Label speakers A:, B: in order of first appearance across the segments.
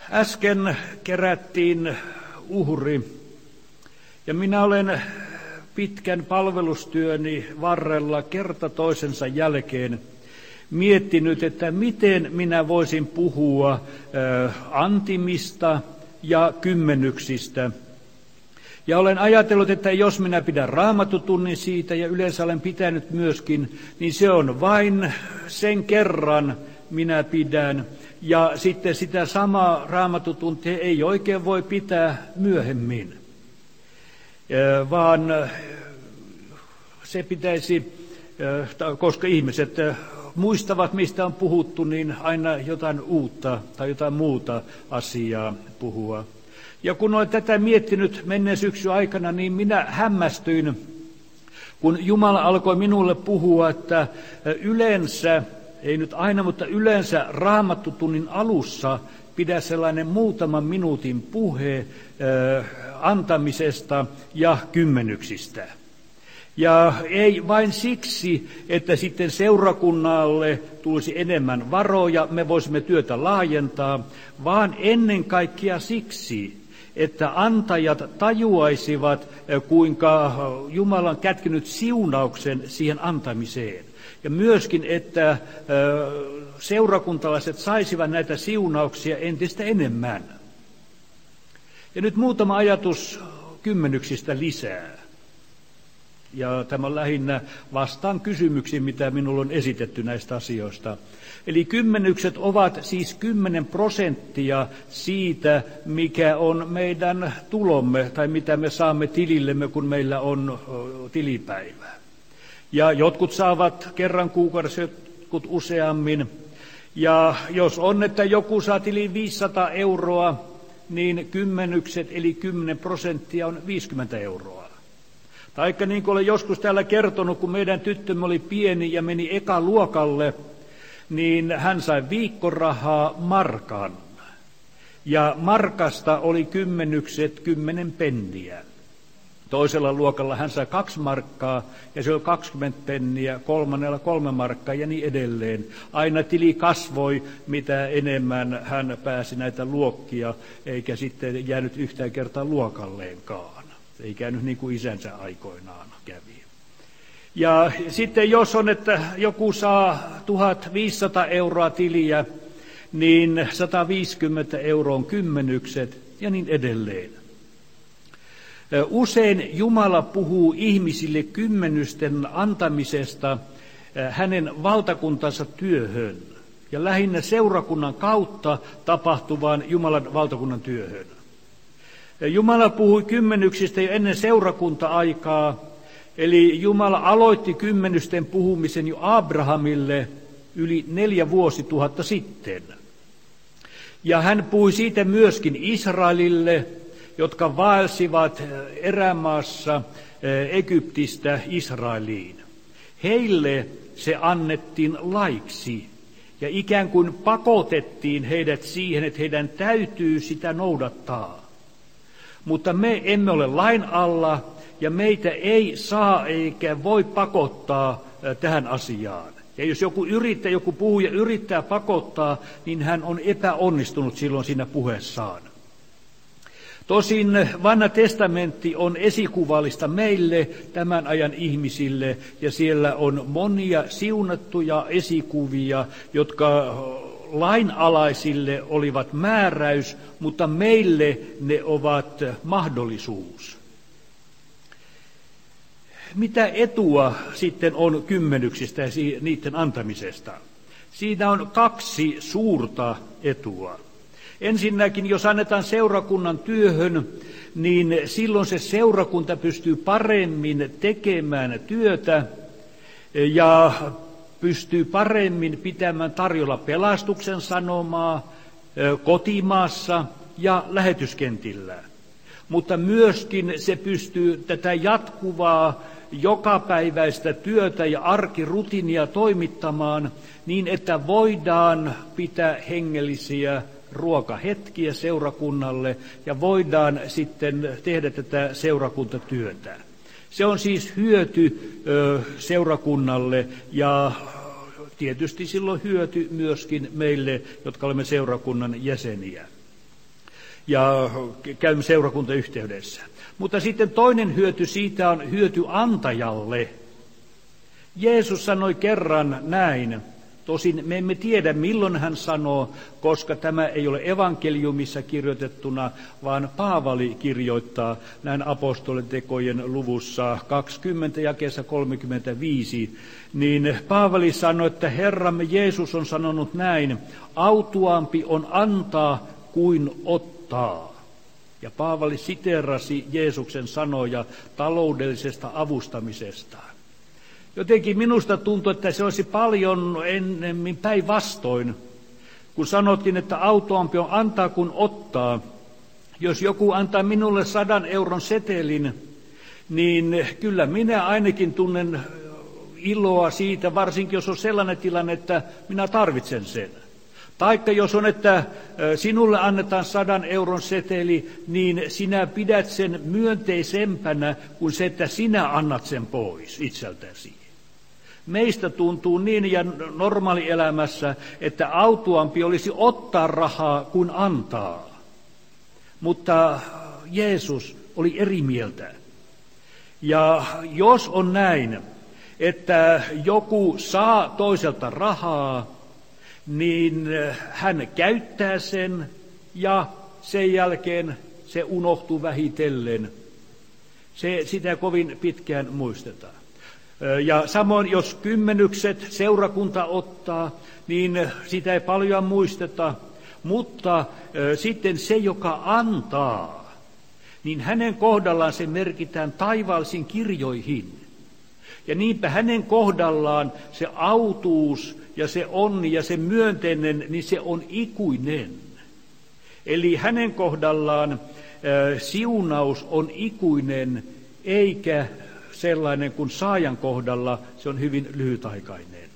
A: Äsken kerättiin uhri ja minä olen pitkän palvelustyöni varrella kerta toisensa jälkeen miettinyt, että miten minä voisin puhua antimista ja kymmenyksistä. Ja olen ajatellut, että jos minä pidän raamatutunnin siitä, ja yleensä olen pitänyt myöskin, niin se on vain sen kerran minä pidän. Ja sitten sitä samaa raamatutuntia ei oikein voi pitää myöhemmin, vaan se pitäisi, koska ihmiset muistavat, mistä on puhuttu, niin aina jotain uutta tai jotain muuta asiaa puhua. Ja kun olen tätä miettinyt menneen syksyn aikana, niin minä hämmästyin, kun Jumala alkoi minulle puhua, että yleensä, ei nyt aina, mutta yleensä raamattutunnin alussa pidä sellainen muutaman minuutin puhe antamisesta ja kymmenyksistä. Ja ei vain siksi, että sitten seurakunnalle tulisi enemmän varoja, me voisimme työtä laajentaa, vaan ennen kaikkea siksi, että antajat tajuaisivat, kuinka Jumala on kätkenyt siunauksen siihen antamiseen. Ja myöskin, että seurakuntalaiset saisivat näitä siunauksia entistä enemmän. Ja nyt muutama ajatus kymmenyksistä lisää. Ja tämä lähinnä vastaan kysymyksiin, mitä minulle on esitetty näistä asioista. Eli kymmenykset ovat siis 10% siitä, mikä on meidän tulomme, tai mitä me saamme tilillemme, kun meillä on tilipäivä. Ja jotkut saavat kerran kuukaudessa, jotkut useammin. Ja jos on, että joku saa tiliin 500 euroa, niin kymmenykset, eli 10% on 50 euroa. Taikka niin kuin olen joskus täällä kertonut, kun meidän tyttömme oli pieni ja meni ekaluokalle, niin hän sai viikkorahaa markan. Ja markasta oli kymmenykset 10 penniä. Toisella luokalla hän sai 2 markkaa ja se oli 20 penniä, kolmannella 3 markkaa ja niin edelleen. Aina tili kasvoi, mitä enemmän hän pääsi näitä luokkia, eikä sitten jäänyt yhtään kertaa luokalleenkaan. Ei käynyt niin kuin isänsä aikoinaan kävi. Ja sitten jos on, että joku saa 1500 euroa tiliä, niin 150 euroa kymmenykset ja niin edelleen. Usein Jumala puhuu ihmisille kymmenysten antamisesta hänen valtakuntansa työhön ja lähinnä seurakunnan kautta tapahtuvaan Jumalan valtakunnan työhön. Jumala puhui kymmenyksistä jo ennen seurakunta-aikaa, eli Jumala aloitti kymmenysten puhumisen jo Abrahamille yli 4 vuosituhatta sitten. Ja hän puhui siitä myöskin Israelille, jotka vaelsivat erämaassa Egyptistä Israeliin. Heille se annettiin laiksi ja ikään kuin pakotettiin heidät siihen, että heidän täytyy sitä noudattaa. Mutta me emme ole lain alla ja meitä ei saa eikä voi pakottaa tähän asiaan. Ja jos joku puhuja yrittää pakottaa, niin hän on epäonnistunut silloin siinä puheessaan. Tosin Vanha testamentti on esikuvallista meille, tämän ajan ihmisille, ja siellä on monia siunattuja esikuvia, jotka lainalaisille olivat määräys, mutta meille ne ovat mahdollisuus. Mitä etua sitten on kymmenyksistä ja niiden antamisesta? Siinä on 2 suurta etua. Ensinnäkin, jos annetaan seurakunnan työhön, niin silloin se seurakunta pystyy paremmin tekemään työtä ja pystyy paremmin pitämään tarjolla pelastuksen sanomaa kotimaassa ja lähetyskentillä. Mutta myöskin se pystyy tätä jatkuvaa jokapäiväistä työtä ja arkirutiinia toimittamaan niin, että voidaan pitää hengellisiä ruokahetkiä seurakunnalle ja voidaan sitten tehdä tätä seurakuntatyötä. Se on siis hyöty seurakunnalle ja tietysti silloin hyöty myöskin meille, jotka olemme seurakunnan jäseniä. ja käymme seurakuntayhteydessä. Mutta sitten toinen hyöty siitä on hyöty antajalle. Jeesus sanoi kerran näin, tosin me emme tiedä milloin hän sanoo, koska tämä ei ole evankeliumissa kirjoitettuna, vaan Paavali kirjoittaa näin apostolitekojen luvussa 20 jakeessa 35, niin Paavali sanoi, että Herramme Jeesus on sanonut näin, autuampi on antaa kuin ottaa. Ja Paavali siteerasi Jeesuksen sanoja taloudellisesta avustamisesta. Jotenkin minusta tuntuu, että se olisi paljon ennemmin päinvastoin, kun sanottiin, että autuampi on antaa kuin ottaa. Jos joku antaa minulle 100 euron setelin, niin kyllä minä ainakin tunnen iloa siitä, varsinkin jos on sellainen tilanne, että minä tarvitsen sen. Taikka jos on, että sinulle annetaan 100 euron seteli, niin sinä pidät sen myönteisempänä kuin se, että sinä annat sen pois itseltäsi. Meistä tuntuu niin ja normaalielämässä, että autuampi olisi ottaa rahaa kuin antaa. Mutta Jeesus oli eri mieltä. Ja jos on näin, että joku saa toiselta rahaa, niin hän käyttää sen ja sen jälkeen se unohtuu vähitellen. Sitä kovin pitkään muistetaan. Ja samoin jos kymmenykset seurakunta ottaa, niin sitä ei paljon muisteta, mutta sitten se, joka antaa, niin hänen kohdallaan se merkitään taivaallisiin kirjoihin. Ja niinpä hänen kohdallaan se autuus ja se onni ja se myönteinen, niin se on ikuinen. Eli hänen kohdallaan siunaus on ikuinen, eikä sellainen kuin saajan kohdalla, se on hyvin lyhytaikainen.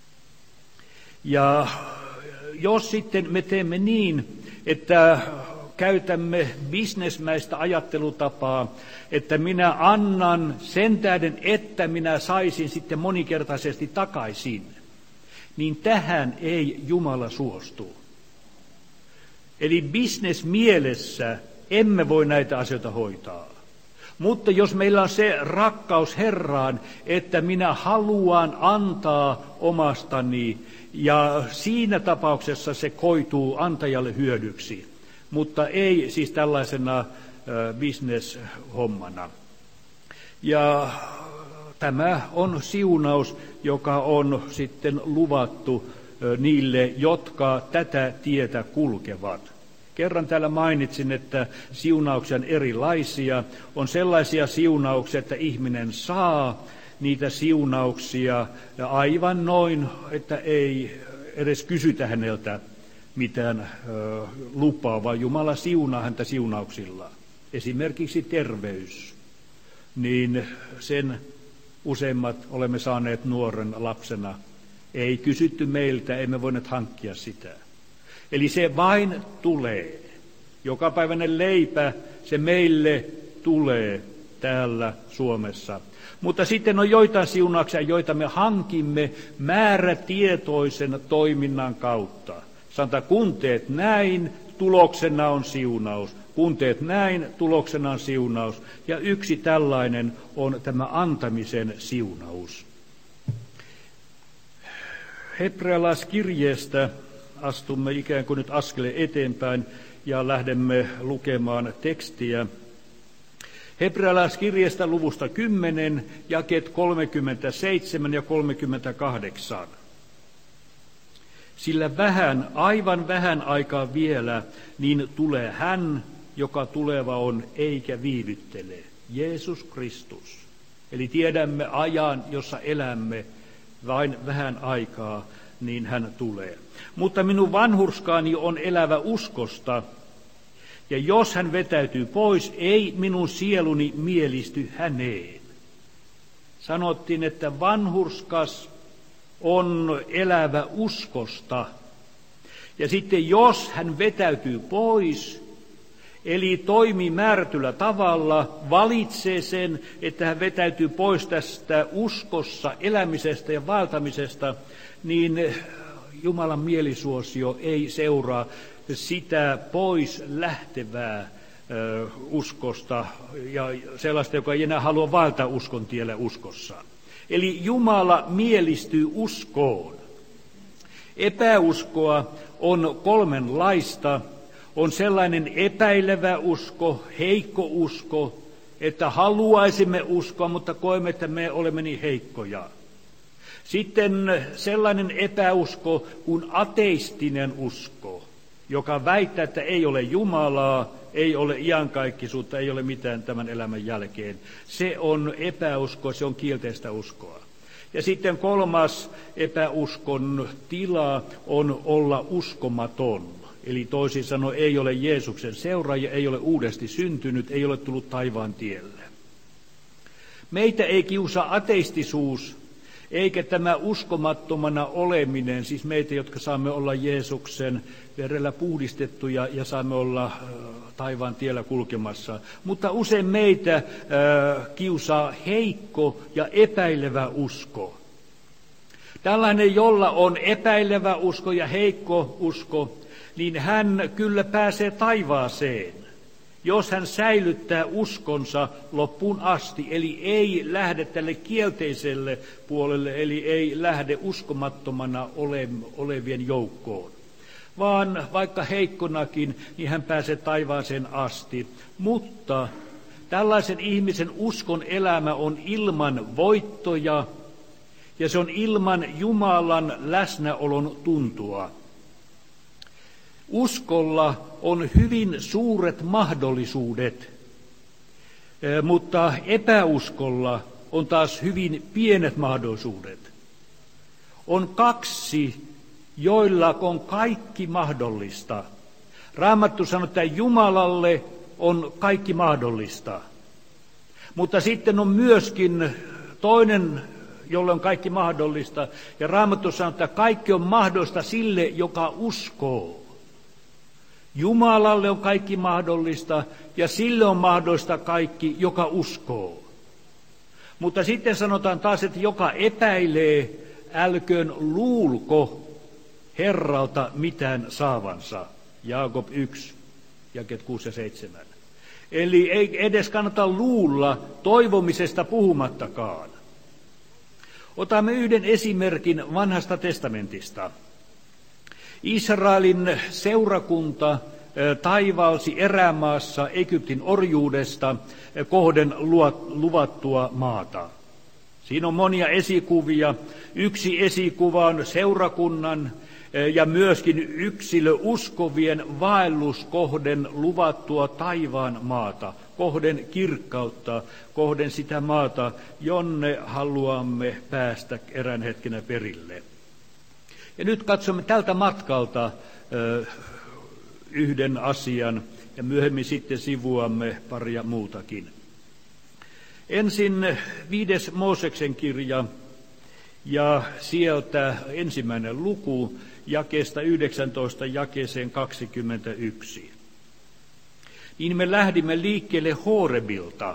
A: Ja jos sitten me teemme niin, että käytämme bisnesmäistä ajattelutapaa, että minä annan sen tähden, että minä saisin sitten moninkertaisesti takaisin, niin tähän ei Jumala suostu. Eli bisnesmielessä emme voi näitä asioita hoitaa. Mutta jos meillä on se rakkaus Herraan, että minä haluan antaa omastani, ja siinä tapauksessa se koituu antajalle hyödyksi, mutta ei siis tällaisena bisneshommana. Ja tämä on siunaus, joka on sitten luvattu niille, jotka tätä tietä kulkevat. Kerran täällä mainitsin, että siunauksia on erilaisia. On sellaisia siunauksia, että ihminen saa niitä siunauksia aivan noin, että ei edes kysytä häneltä mitään lupaa, vaan Jumala siunaa häntä siunauksilla. Esimerkiksi terveys, niin sen useimmat olemme saaneet nuoren lapsena. Ei kysytty meiltä, emme voineet hankkia sitä. Eli se vain tulee. Jokapäiväinen leipä, se meille tulee täällä Suomessa. Mutta sitten on joitain siunauksia, joita me hankimme määrätietoisen toiminnan kautta. Sanotaan, kun teet näin, tuloksena on siunaus. Kun teet näin, tuloksena on siunaus. Ja yksi tällainen on tämä antamisen siunaus. Hebrealaiskirjeestä astumme ikään kuin nyt askeleen eteenpäin ja lähdemme lukemaan tekstiä. Hebrealaiskirjeestä luvusta 10, jakeet 37 ja 38. Sillä aivan vähän aikaa vielä, niin tulee hän, joka tuleva on, eikä viivyttele. Jeesus Kristus. Eli tiedämme ajan, jossa elämme, vain vähän aikaa, niin hän tulee. Mutta minun vanhurskaani on elävä uskosta, ja jos hän vetäytyy pois, ei minun sieluni mielisty häneen. Sanottiin, että vanhurskas on elävä uskosta. Ja sitten jos hän vetäytyy pois, eli toimii määrätyllä tavalla, valitsee sen, että hän vetäytyy pois tästä uskossa elämisestä ja vaeltamisesta, niin Jumalan mielisuosio ei seuraa sitä pois lähtevää uskosta ja sellaista, joka ei enää halua vaeltaa uskon tiellä uskossa. Eli Jumala mielistyy uskoon. Epäuskoa on kolmenlaista. On sellainen epäilevä usko, heikko usko, että haluaisimme uskoa, mutta koemme, että me olemme niin heikkoja. Sitten sellainen epäusko kuin ateistinen usko, joka väittää, että ei ole Jumalaa, ei ole iankaikkisuutta, ei ole mitään tämän elämän jälkeen. Se on epäusko, se on kielteistä uskoa. Ja sitten kolmas epäuskon tila on olla uskomaton. Eli toisin sanoen ei ole Jeesuksen seuraaja, ei ole uudesti syntynyt, ei ole tullut taivaan tielle. Meitä ei kiusaa ateistisuus, eikä tämä uskomattomana oleminen, siis meitä, jotka saamme olla Jeesuksen verellä puhdistettuja ja saamme olla taivaan tiellä kulkemassa. Mutta usein meitä kiusaa heikko ja epäilevä usko. Tällainen, jolla on epäilevä usko ja heikko usko, niin hän kyllä pääsee taivaaseen, jos hän säilyttää uskonsa loppuun asti, eli ei lähde tälle kielteiselle puolelle, eli ei lähde uskomattomana olevien joukkoon, vaan vaikka heikkonakin, niin hän pääsee taivaaseen asti. Mutta tällaisen ihmisen uskon elämä on ilman voittoja, ja se on ilman Jumalan läsnäolon tuntua. Uskolla on hyvin suuret mahdollisuudet, mutta epäuskolla on taas hyvin pienet mahdollisuudet. On kaksi, joilla on kaikki mahdollista. Raamattu sanoo, että Jumalalle on kaikki mahdollista. Mutta sitten on myöskin toinen, jolle on kaikki mahdollista. Ja Raamattu sanoo, että kaikki on mahdollista sille, joka uskoo. Jumalalle on kaikki mahdollista ja sille on mahdollista kaikki, joka uskoo. Mutta sitten sanotaan taas, että joka epäilee, älköön luulko Herralta mitään saavansa. Jaakob 1, jakeet 6 ja 7. Eli ei edes kannata luulla, toivomisesta puhumattakaan. Otamme yhden esimerkin Vanhasta testamentista. Israelin seurakunta taivalsi erämaassa Egyptin orjuudesta kohden luvattua maata. Siinä on monia esikuvia. Yksi esikuva on seurakunnan ja myöskin yksilöuskovien vaellus kohden luvattua taivaan maata, kohden kirkkautta, kohden sitä maata, jonne haluamme päästä erään hetkenä perille. Ja nyt katsomme tältä matkalta yhden asian ja myöhemmin sitten sivuamme paria muutakin. Ensin 5. Mooseksen kirja ja sieltä 1. luku jakeesta 19 jakeeseen 21. Niin me lähdimme liikkeelle Horebilta.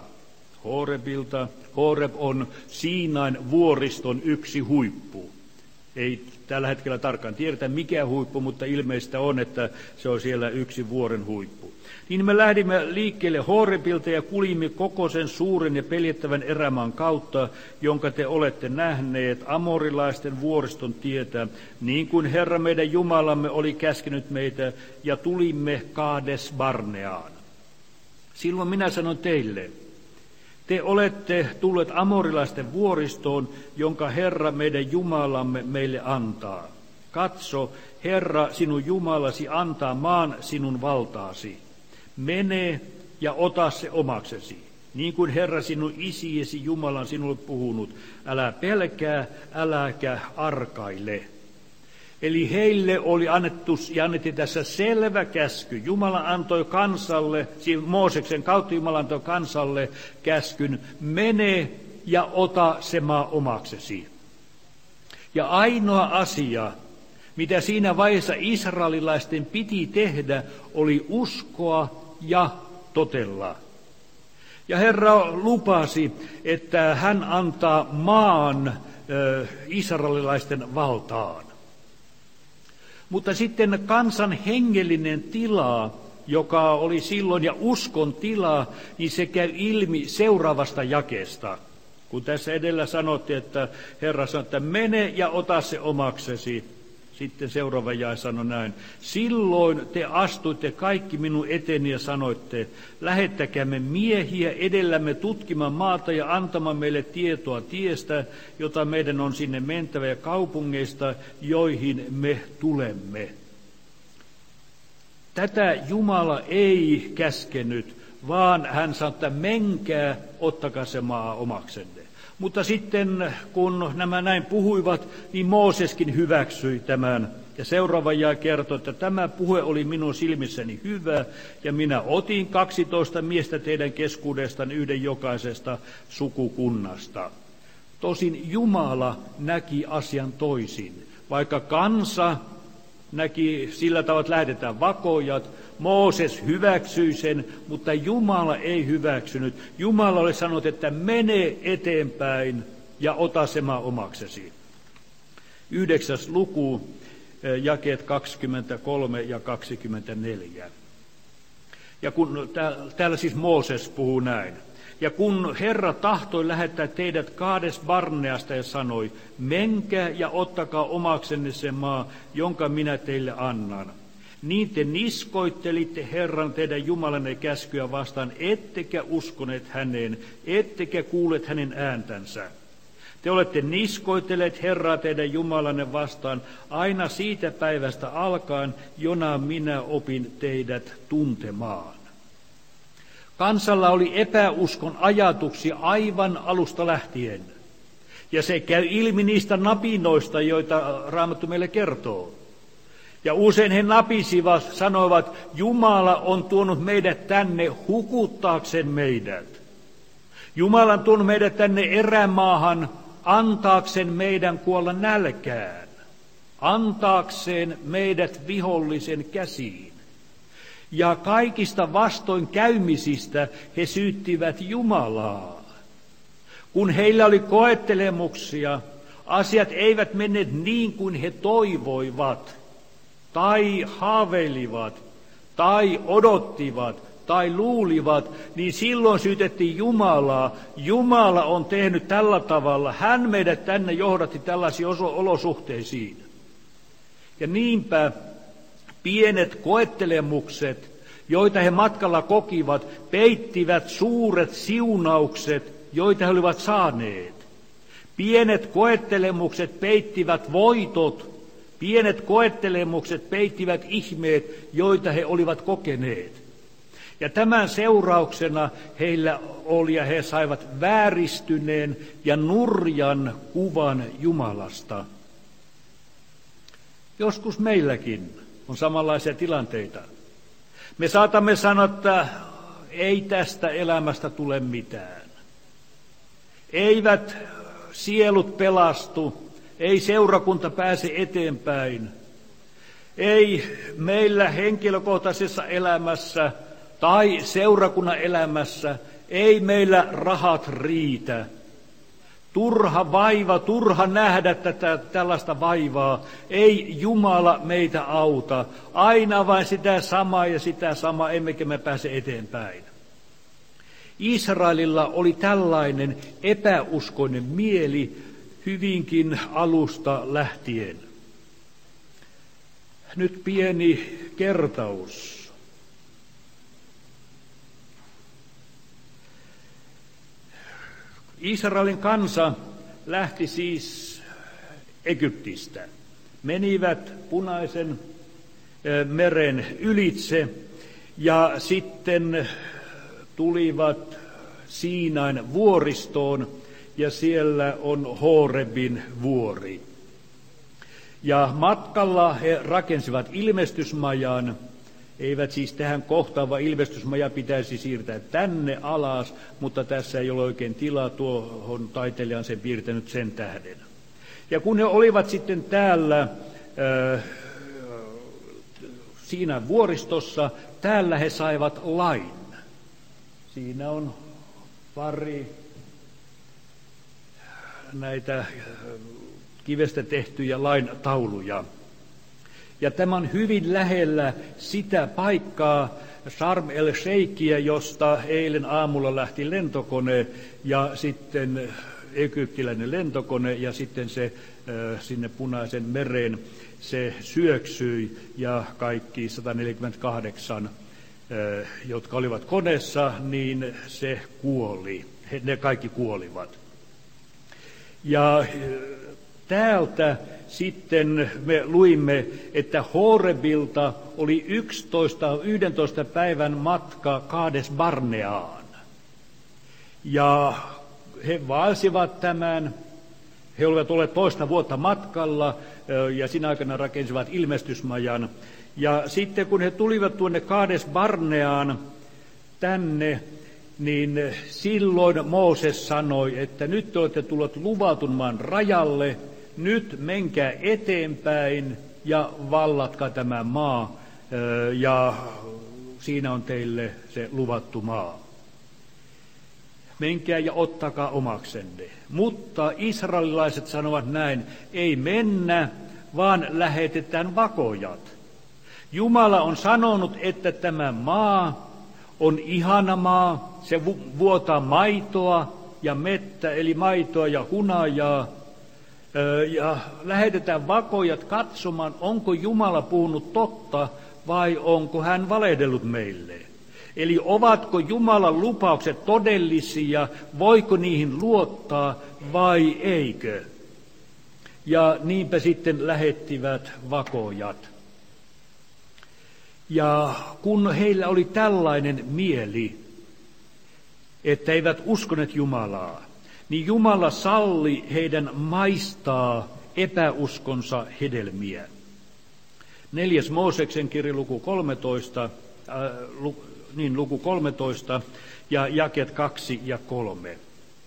A: Horeb on Siinain vuoriston yksi huippu. Ei tällä hetkellä tarkkaan tiedetä mikä huippu, mutta ilmeistä on, että se on siellä yksi vuoren huippu. Niin me lähdimme liikkeelle Horebilta ja kuljimme koko sen suuren ja peljettävän erämaan kautta, jonka te olette nähneet, amorilaisten vuoriston tietä, niin kuin Herra meidän Jumalamme oli käskenyt meitä, ja tulimme Kaades Barneaan. Silloin minä sanon teille, te olette tulleet amorilaisten vuoristoon, jonka Herra meidän Jumalamme meille antaa. Katso, Herra sinun Jumalasi antaa maan sinun valtaasi. Mene ja ota se omaksesi, niin kuin Herra sinun isiesi Jumala on sinulle puhunut. Älä pelkää, äläkä arkaile. Eli heille oli annettu ja annettiin tässä selvä käsky. Jumala antoi kansalle, Mooseksen kautta Jumala antoi kansalle käskyn, mene ja ota se maa omaksesi. Ja ainoa asia, mitä siinä vaiheessa israelilaisten piti tehdä, oli uskoa ja totella. Ja Herra lupasi, että hän antaa maan israelilaisten valtaan. Mutta sitten kansan hengellinen tila, joka oli silloin ja uskon tila, niin se käy ilmi seuraavasta jakeesta. Kun tässä edellä sanottiin, että Herra sanoi, että mene ja ota se omaksesi. Sitten seuraava jae sanoi näin. Silloin te astuitte kaikki minun eteeni ja sanoitte, lähettäkäämme miehiä edellämme tutkimaan maata ja antamaan meille tietoa tiestä, jota meidän on sinne mentävä ja kaupungeista, joihin me tulemme. Tätä Jumala ei käskenyt, vaan hän sanoi, että menkää, ottakaa se maa omaksenne. Mutta sitten, kun nämä näin puhuivat, niin Mooseskin hyväksyi tämän. Ja seuraava jae kertoo, että tämä puhe oli minun silmissäni hyvä, ja minä otin 12 miestä teidän keskuudestanne, yhden jokaisesta sukukunnasta. Tosin Jumala näki asian toisin, vaikka kansa näki sillä tavalla, että lähdetään vakojat. Mooses hyväksyi sen, mutta Jumala ei hyväksynyt. Jumala oli sanonut, että mene eteenpäin ja ota se maa omaksesi. 9. luku, jakeet 23 ja 24. Ja kun täällä siis Mooses puhuu näin. Ja kun Herra tahtoi lähettää teidät Kaades Barneasta ja sanoi, menkää ja ottakaa omaksenne se maa, jonka minä teille annan. Niin te niskoittelitte Herran teidän Jumalanne käskyä vastaan, ettekä uskoneet häneen, ettekä kuulleet hänen ääntänsä. Te olette niskoitelleet Herraa teidän Jumalanne vastaan aina siitä päivästä alkaen, jona minä opin teidät tuntemaan. Kansalla oli epäuskon ajatuksia aivan alusta lähtien. Ja se käy ilmi niistä napinoista, joita Raamattu meille kertoo. Ja usein he napisivat, sanoivat, Jumala on tuonut meidät tänne hukuttaakseen meidät. Jumala on tuonut meidät tänne erämaahan antaakseen meidän kuolla nälkään. Antaakseen meidät vihollisen käsiin. Ja kaikista vastoinkäymisistä he syyttivät Jumalaa. Kun heillä oli koettelemuksia, asiat eivät menneet niin kuin he toivoivat, tai haaveilivat, tai odottivat, tai luulivat, niin silloin syytettiin Jumalaa. Jumala on tehnyt tällä tavalla, hän meidät tänne johdatti tällaisiin olosuhteisiin. Ja niinpä pienet koettelemukset, joita he matkalla kokivat, peittivät suuret siunaukset, joita he olivat saaneet. Pienet koettelemukset peittivät voitot, pienet koettelemukset peittivät ihmeet, joita he olivat kokeneet. Ja tämän seurauksena heillä oli ja he saivat vääristyneen ja nurjan kuvan Jumalasta. Joskus meilläkin on samanlaisia tilanteita. Me saatamme sanoa, että ei tästä elämästä tule mitään. Eivät sielut pelastu, ei seurakunta pääse eteenpäin. Ei meillä henkilökohtaisessa elämässä tai seurakunnan elämässä, ei meillä rahat riitä. Turha vaiva, turha nähdä tällaista vaivaa. Ei Jumala meitä auta. Aina vain sitä samaa ja sitä samaa, emmekä me pääse eteenpäin. Israelilla oli tällainen epäuskoinen mieli hyvinkin alusta lähtien. Nyt pieni kertaus. Israelin kansa lähti siis Egyptistä. Menivät Punaisen meren ylitse ja sitten tulivat Siinain vuoristoon ja siellä on Horebin vuori. Ja matkalla he rakensivat ilmestysmajan, eivät siis tähän kohtaan, vaan ilmestysmaja pitäisi siirtää tänne alas, mutta tässä ei ole oikein tilaa, tuohon taiteilija on sen piirtänyt sen tähden. Ja kun he olivat sitten täällä siinä vuoristossa, täällä he saivat lain. Siinä on pari näitä kivestä tehtyjä lain tauluja. Ja tämä on hyvin lähellä sitä paikkaa, Sharm el-Sheikhiä, josta eilen aamulla lähti lentokone ja sitten egyptiläinen lentokone ja sitten se sinne Punaisen mereen se syöksyi ja kaikki 148, jotka olivat koneessa, niin se kuoli. Ne kaikki kuolivat. Ja täältä sitten me luimme, että Horebilta oli 11 päivän matka Kaades Barneaan. Ja he vaelsivat tämän. He olivat olleet toista vuotta matkalla ja siinä aikana rakensivat ilmestysmajan. Ja sitten kun he tulivat tuonne Kaades Barneaan tänne, niin silloin Mooses sanoi, että nyt te olette tulleet luvatun maan rajalle, nyt menkää eteenpäin ja vallatkaa tämä maa, ja siinä on teille se luvattu maa. Menkää ja ottakaa omaksenne. Mutta israelilaiset sanovat näin, ei mennä, vaan lähetetään vakojat. Jumala on sanonut, että tämä maa on ihana maa, se vuotaa maitoa ja mettä, eli maitoa ja hunajaa. Ja lähetetään vakojat katsomaan, onko Jumala puhunut totta vai onko hän valehdellut meille. Eli ovatko Jumalan lupaukset todellisia, voiko niihin luottaa vai eikö? Ja niinpä sitten lähettivät vakojat. Ja kun heillä oli tällainen mieli, että eivät uskoneet Jumalaa, niin Jumala salli heidän maistaa epäuskonsa hedelmiä. 4. Mooseksen kirja luku 13, luku 13 ja jakeet 2 ja 3.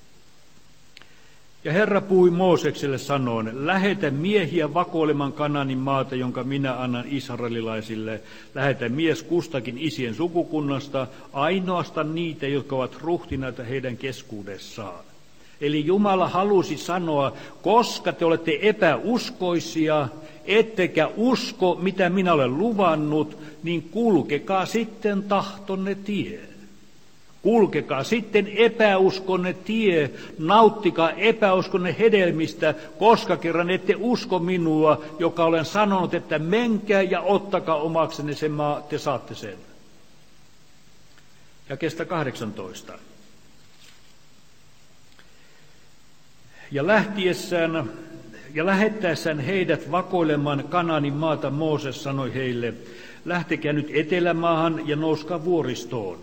A: Ja Herra puhui Moosekselle sanoen, lähetä miehiä vakoilemaan Kanaanin maata, jonka minä annan israelilaisille. Lähetä mies kustakin isien sukukunnasta, ainoastaan niitä, jotka ovat ruhtinaita heidän keskuudessaan. Eli Jumala halusi sanoa, koska te olette epäuskoisia, ettekä usko, mitä minä olen luvannut, niin kulkekaa sitten tahtonne tie. Kulkekaa sitten epäuskonne tie, nauttikaa epäuskonne hedelmistä, koska kerran ette usko minua, joka olen sanonut, että menkää ja ottakaa omaksenne sen maa, te saatte sen. Ja kestä 18. Ja lähettäessään heidät vakoilemaan Kanaanin maata, Mooses sanoi heille, lähtekää nyt etelämaahan ja nouskaa vuoristoon.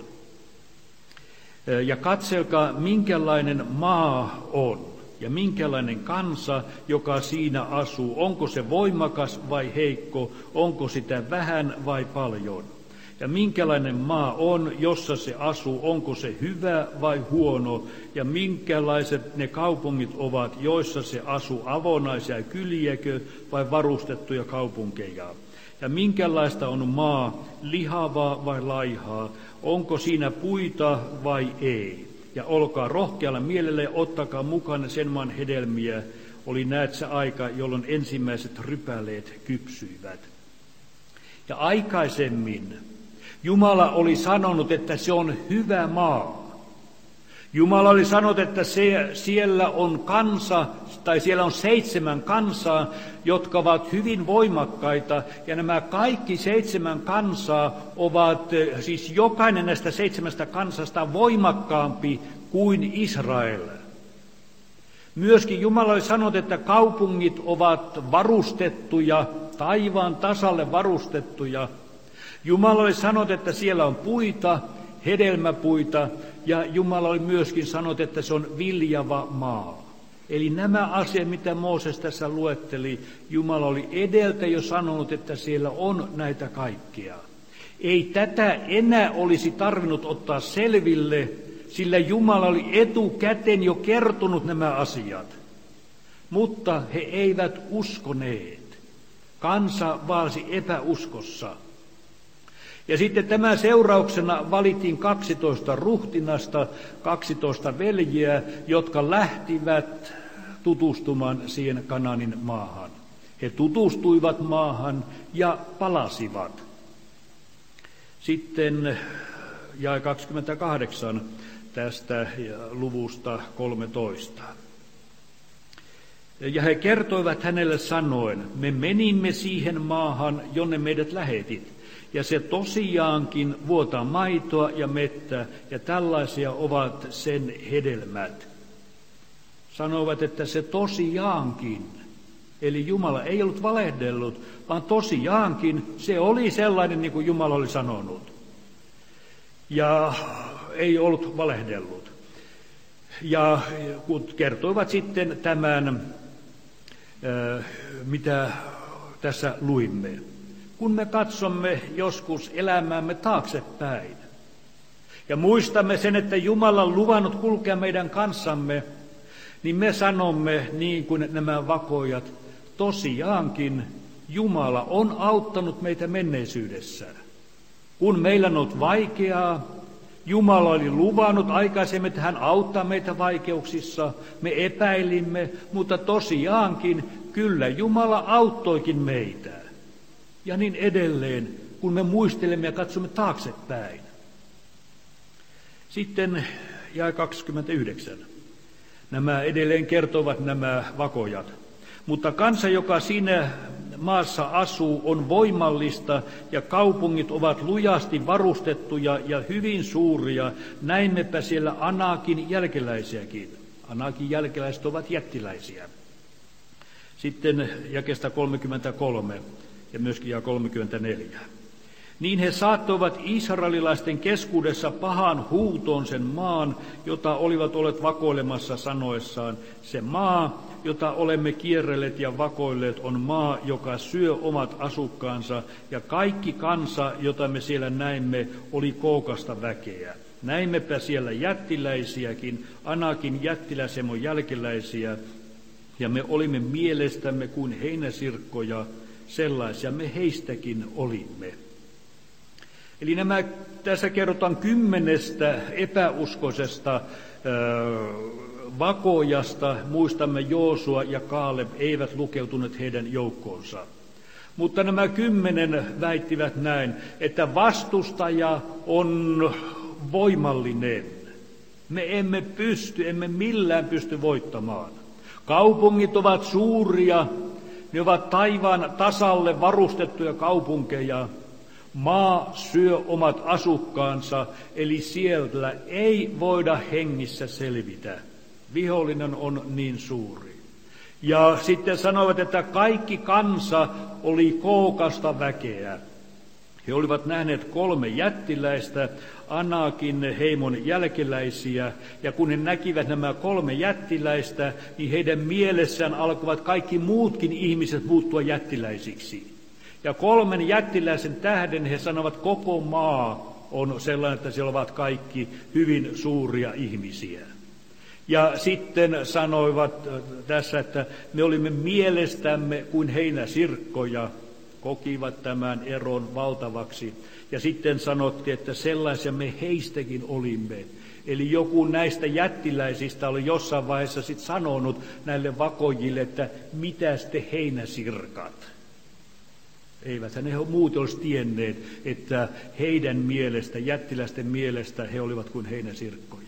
A: Ja katselkaa, minkälainen maa on ja minkälainen kansa, joka siinä asuu. Onko se voimakas vai heikko, onko sitä vähän vai paljon. Ja minkälainen maa on, jossa se asuu, onko se hyvä vai huono, ja minkälaiset ne kaupungit ovat, joissa se asuu, avonaisia kyliäkö vai varustettuja kaupunkeja. Ja minkälaista on maa, lihavaa vai laihaa, onko siinä puita vai ei. Ja olkaa rohkealla mielellä ja ottakaa mukana sen maan hedelmiä, oli näet se aika, jolloin ensimmäiset rypäleet kypsyivät. Ja aikaisemmin Jumala oli sanonut, että se on hyvä maa. Jumala oli sanonut, että siellä on kansa, tai siellä on 7 kansaa, jotka ovat hyvin voimakkaita, ja nämä kaikki 7 kansaa ovat, siis jokainen näistä 7 kansasta voimakkaampi kuin Israel. Myöskin Jumala oli sanonut, että kaupungit ovat varustettuja, taivaan tasalle varustettuja. Jumala oli sanonut, että siellä on puita, hedelmäpuita, ja Jumala oli myöskin sanonut, että se on viljava maa. Eli nämä asiat, mitä Mooses tässä luetteli, Jumala oli edeltä jo sanonut, että siellä on näitä kaikkia. Ei tätä enää olisi tarvinnut ottaa selville, sillä Jumala oli etukäteen jo kertonut nämä asiat. Mutta he eivät uskoneet. Kansa vaelsi epäuskossa. Ja sitten tämän seurauksena valittiin 12 ruhtinasta, 12 veljeä, jotka lähtivät tutustumaan siihen Kanaanin maahan. He tutustuivat maahan ja palasivat. Sitten jae 28 tästä luvusta 13. Ja he kertoivat hänelle sanoen, me menimme siihen maahan, jonne meidät lähetit, ja se tosiaankin vuotaa maitoa ja mettä, ja tällaisia ovat sen hedelmät. Sanoivat, että se tosiaankin, eli Jumala ei ollut valehdellut, vaan tosiaankin se oli sellainen, niin kuin Jumala oli sanonut. Ja ei ollut valehdellut. Ja kun kertoivat sitten tämän, mitä tässä luimme. Kun me katsomme joskus elämäämme taaksepäin ja muistamme sen, että Jumala on luvannut kulkea meidän kanssamme, niin me sanomme niin kuin nämä vakoojat, tosiaankin Jumala on auttanut meitä menneisyydessä. Kun meillä on ollut vaikeaa, Jumala oli luvannut aikaisemmin, että hän auttaa meitä vaikeuksissa. Me epäilimme, mutta tosiaankin kyllä Jumala auttoikin meitä. Ja niin edelleen, kun me muistelemme ja katsomme taaksepäin. Sitten jae 29. Nämä edelleen kertovat nämä vakojat. Mutta kansa, joka siinä maassa asuu, on voimallista ja kaupungit ovat lujasti varustettuja ja hyvin suuria. Näimmepä siellä Anakin jälkeläisiäkin. Anakin jälkeläiset ovat jättiläisiä. Sitten jakeesta 33 ja myöskin jae 34. Niin he saattoivat israelilaisten keskuudessa pahan huutoon sen maan, jota olivat olleet vakoilemassa sanoessaan, se maa, jota olemme kierrelleet ja vakoilleet, on maa, joka syö omat asukkaansa, ja kaikki kansa, jota me siellä näimme, oli kookasta väkeä. Näimmepä siellä jättiläisiäkin, Anakin jättiläisemon jälkeläisiä, ja me olimme mielestämme kuin heinäsirkkoja, sellaisia me heistäkin olimme. Eli tässä kerrotaan 10 epäuskoisesta vakoojasta. Muistamme, Joosua ja Kaaleb eivät lukeutuneet heidän joukkoonsa. Mutta nämä 10 väittivät näin, että vastustaja on voimallinen. Me emme millään pysty voittamaan. Kaupungit ovat suuria, ne ovat taivaan tasalle varustettuja kaupunkeja. Maa syö omat asukkaansa, eli siellä ei voida hengissä selvitä. Vihollinen on niin suuri. Ja sitten sanoivat, että kaikki kansa oli kookasta väkeä. He olivat nähneet 3 jättiläistä, Anakin heimon jälkeläisiä, ja kun he näkivät nämä 3 jättiläistä, niin heidän mielessään alkoivat kaikki muutkin ihmiset muuttua jättiläisiksi. Ja 3 jättiläisen tähden he sanovat, koko maa on sellainen, että siellä ovat kaikki hyvin suuria ihmisiä. Ja sitten sanoivat tässä, että me olimme mielestämme kuin heinäsirkkoja, kokivat tämän eron valtavaksi. Ja sitten sanottiin, että sellaisia me heistäkin olimme. Eli joku näistä jättiläisistä oli jossain vaiheessa sitten sanonut näille vakojille, että mitäs te heinäsirkat. Eiväthän he muut olisi tienneet, että heidän mielestä, jättiläisten mielestä he olivat kuin heinäsirkkoja.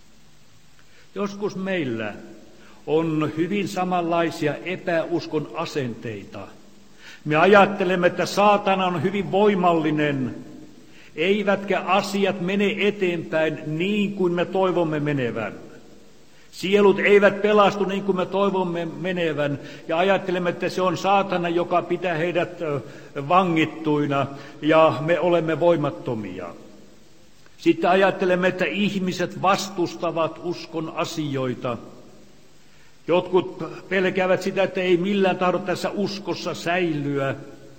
A: Joskus meillä on hyvin samanlaisia epäuskon asenteita. Me ajattelemme, että saatana on hyvin voimallinen, eivätkä asiat mene eteenpäin niin kuin me toivomme menevän. Sielut eivät pelastu niin kuin me toivomme menevän, ja ajattelemme, että se on saatana, joka pitää heidät vangittuina, ja me olemme voimattomia. Sitten ajattelemme, että ihmiset vastustavat uskon asioita. Jotkut pelkäävät sitä, että ei millään tahdo tässä uskossa säilyä.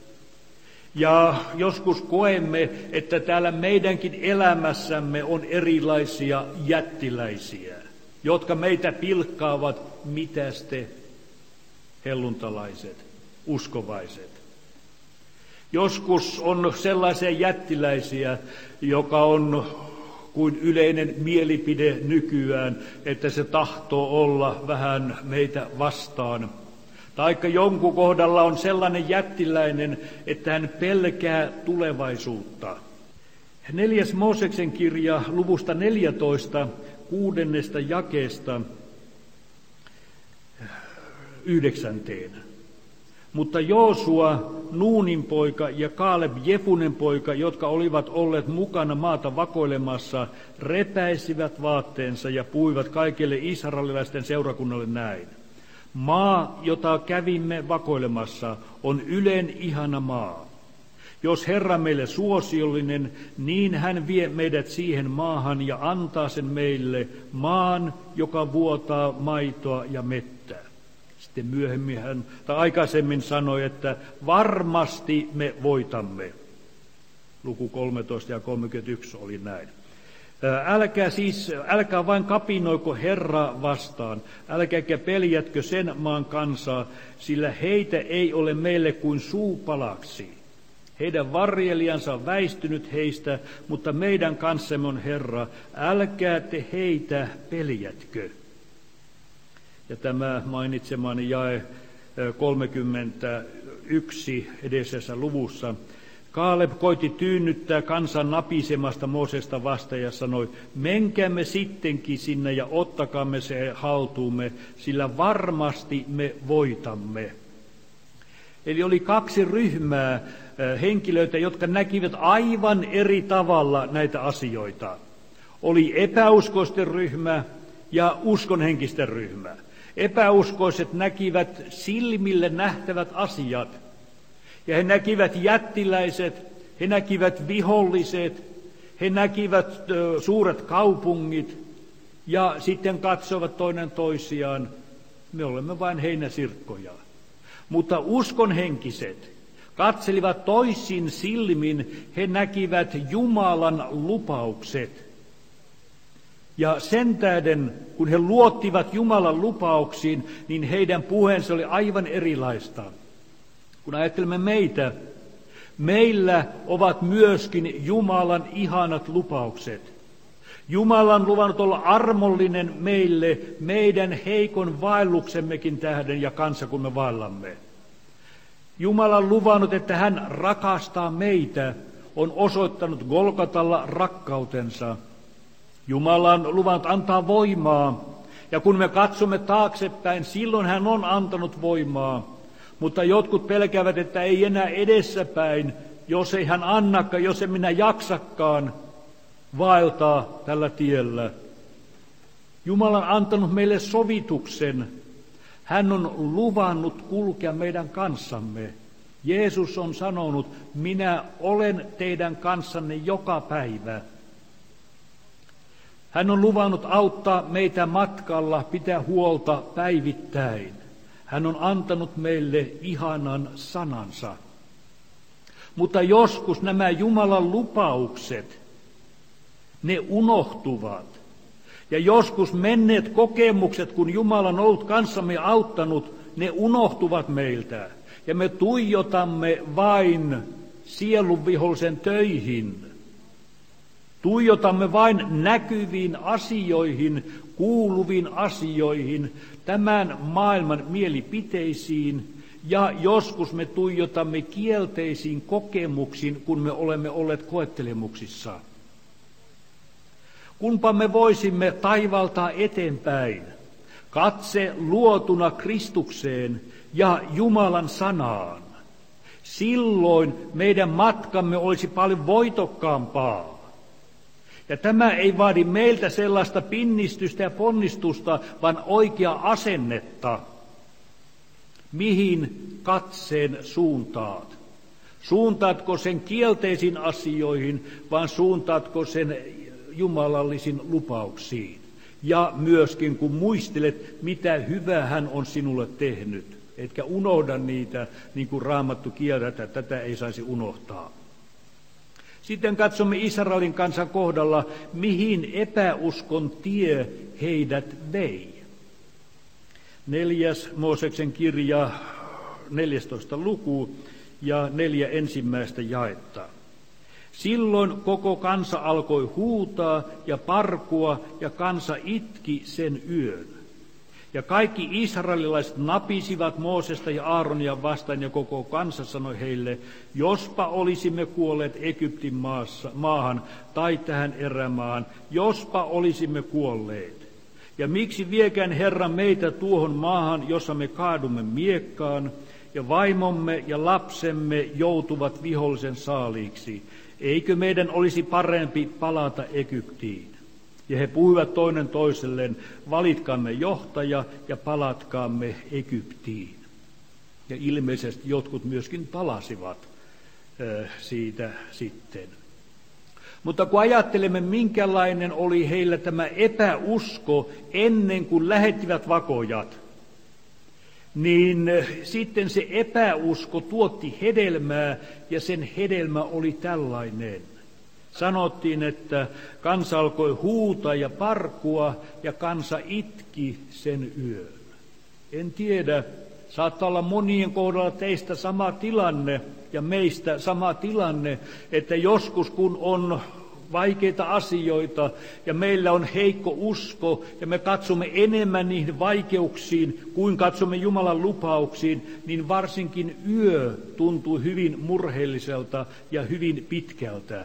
A: Ja joskus koemme, että täällä meidänkin elämässämme on erilaisia jättiläisiä, jotka meitä pilkkaavat, mitäs te helluntalaiset, uskovaiset. Joskus on sellaisia jättiläisiä, joka on kuin yleinen mielipide nykyään, että se tahtoo olla vähän meitä vastaan. Taikka jonkun kohdalla on sellainen jättiläinen, että hän pelkää tulevaisuutta. 4. Mooseksen kirja luvusta 14, 6. jakeesta 9. Mutta Joosua, Nuunin poika, ja Kaaleb, Jefunen poika, jotka olivat olleet mukana maata vakoilemassa, repäisivät vaatteensa ja puhuivat kaikille israelilaisten seurakunnalle näin. Maa, jota kävimme vakoilemassa, on ylen ihana maa. Jos Herra meille suosiollinen, niin hän vie meidät siihen maahan ja antaa sen meille, maan, joka vuotaa maitoa ja mettää. Sitten myöhemmin aikaisemmin sanoi, että varmasti me voitamme. Luku 13 ja 31 oli näin. Älkää vain kapinoiko Herraa vastaan, älkääkä peljätkö sen maan kansaa, sillä heitä ei ole meille kuin suupalaksi. Heidän varjelijansa on väistynyt heistä, mutta meidän kanssamme on Herra, älkää te heitä peljätkö. Ja tämä mainitsemani jae 31 edellisessä luvussa. Kaaleb koitti tyynnyttää kansan napisemasta Moosesta vastaan ja sanoi, menkäämme sittenkin sinne ja ottakaamme se haltuumme, sillä varmasti me voitamme. Eli oli 2 ryhmää henkilöitä, jotka näkivät aivan eri tavalla näitä asioita. Oli epäuskoisten ryhmä ja uskonhenkisten ryhmä. Epäuskoiset näkivät silmille nähtävät asiat. Ja he näkivät jättiläiset, he näkivät viholliset, he näkivät suuret kaupungit ja sitten katsoivat toinen toisiaan, me olemme vain heinäsirkkoja. Mutta uskonhenkiset katselivat toisin silmin, he näkivät Jumalan lupaukset. Ja sen tähden, kun he luottivat Jumalan lupauksiin, niin heidän puheensa oli aivan erilaista. Kun ajattelemme meillä ovat myöskin Jumalan ihanat lupaukset. Jumala on luvannut olla armollinen meille, meidän heikon vaelluksemmekin tähden ja kanssa kun me vaellamme. Jumala on luvannut, että hän rakastaa meitä, on osoittanut Golgatalla rakkautensa. Jumala on luvannut antaa voimaa, ja kun me katsomme taaksepäin, silloin hän on antanut voimaa. Mutta jotkut pelkäävät, että ei enää edessäpäin, jos ei hän annakaan, jos en minä jaksakaan vaeltaa tällä tiellä. Jumala on antanut meille sovituksen. Hän on luvannut kulkea meidän kanssamme. Jeesus on sanonut, minä olen teidän kanssanne joka päivä. Hän on luvannut auttaa meitä matkalla, pitää huolta päivittäin. Hän on antanut meille ihanan sanansa. Mutta joskus nämä Jumalan lupaukset, ne unohtuvat. Ja joskus menneet kokemukset, kun Jumala on ollut kanssamme auttanut, ne unohtuvat meiltä. Ja me tuijotamme vain sielunvihollisen töihin. Tuijotamme vain näkyviin asioihin, kuuluviin asioihin, tämän maailman mielipiteisiin, ja joskus me tuijotamme kielteisiin kokemuksiin, kun me olemme olleet koettelemuksissa. Kunpa me voisimme taivaltaa eteenpäin, katse luotuna Kristukseen ja Jumalan sanaan. Silloin meidän matkamme olisi paljon voitokkaampaa. Ja tämä ei vaadi meiltä sellaista pinnistystä ja ponnistusta, vaan oikeaa asennetta. Mihin katseen suuntaat? Suuntaatko sen kielteisiin asioihin, vaan suuntaatko sen jumalallisiin lupauksiin? Ja myöskin kun muistelet, mitä hyvää hän on sinulle tehnyt, etkä unohda niitä, niin kuin Raamattu kieltää, tätä ei saisi unohtaa. Sitten katsomme Israelin kansan kohdalla, mihin epäuskon tie heidät vei. 4. Mooseksen kirja, 14. luku ja 4 ensimmäistä jaetta. Silloin koko kansa alkoi huutaa ja parkua, ja kansa itki sen yön. Ja kaikki israelilaiset napisivat Moosesta ja Aaronia vastaan, ja koko kansa sanoi heille, jospa olisimme kuolleet Egyptin maahan tai tähän erämaahan, jospa olisimme kuolleet. Ja miksi viekään Herra meitä tuohon maahan, jossa me kaadumme miekkaan, ja vaimomme ja lapsemme joutuvat vihollisen saaliiksi? Eikö meidän olisi parempi palata Egyptiin? Ja he puhuivat toinen toiselleen, valitkaamme johtaja ja palatkaamme Egyptiin. Ja ilmeisesti jotkut myöskin palasivat siitä sitten. Mutta kun ajattelemme, minkälainen oli heillä tämä epäusko ennen kuin lähettivät vakojat, niin sitten se epäusko tuotti hedelmää, ja sen hedelmä oli tällainen. Sanottiin, että kansa alkoi huutaa ja parkua, ja kansa itki sen yön. En tiedä, saattaa olla monien kohdalla teistä sama tilanne ja meistä sama tilanne, että joskus kun on vaikeita asioita ja meillä on heikko usko ja me katsomme enemmän niihin vaikeuksiin kuin katsomme Jumalan lupauksiin, niin varsinkin yö tuntuu hyvin murheelliselta ja hyvin pitkältä.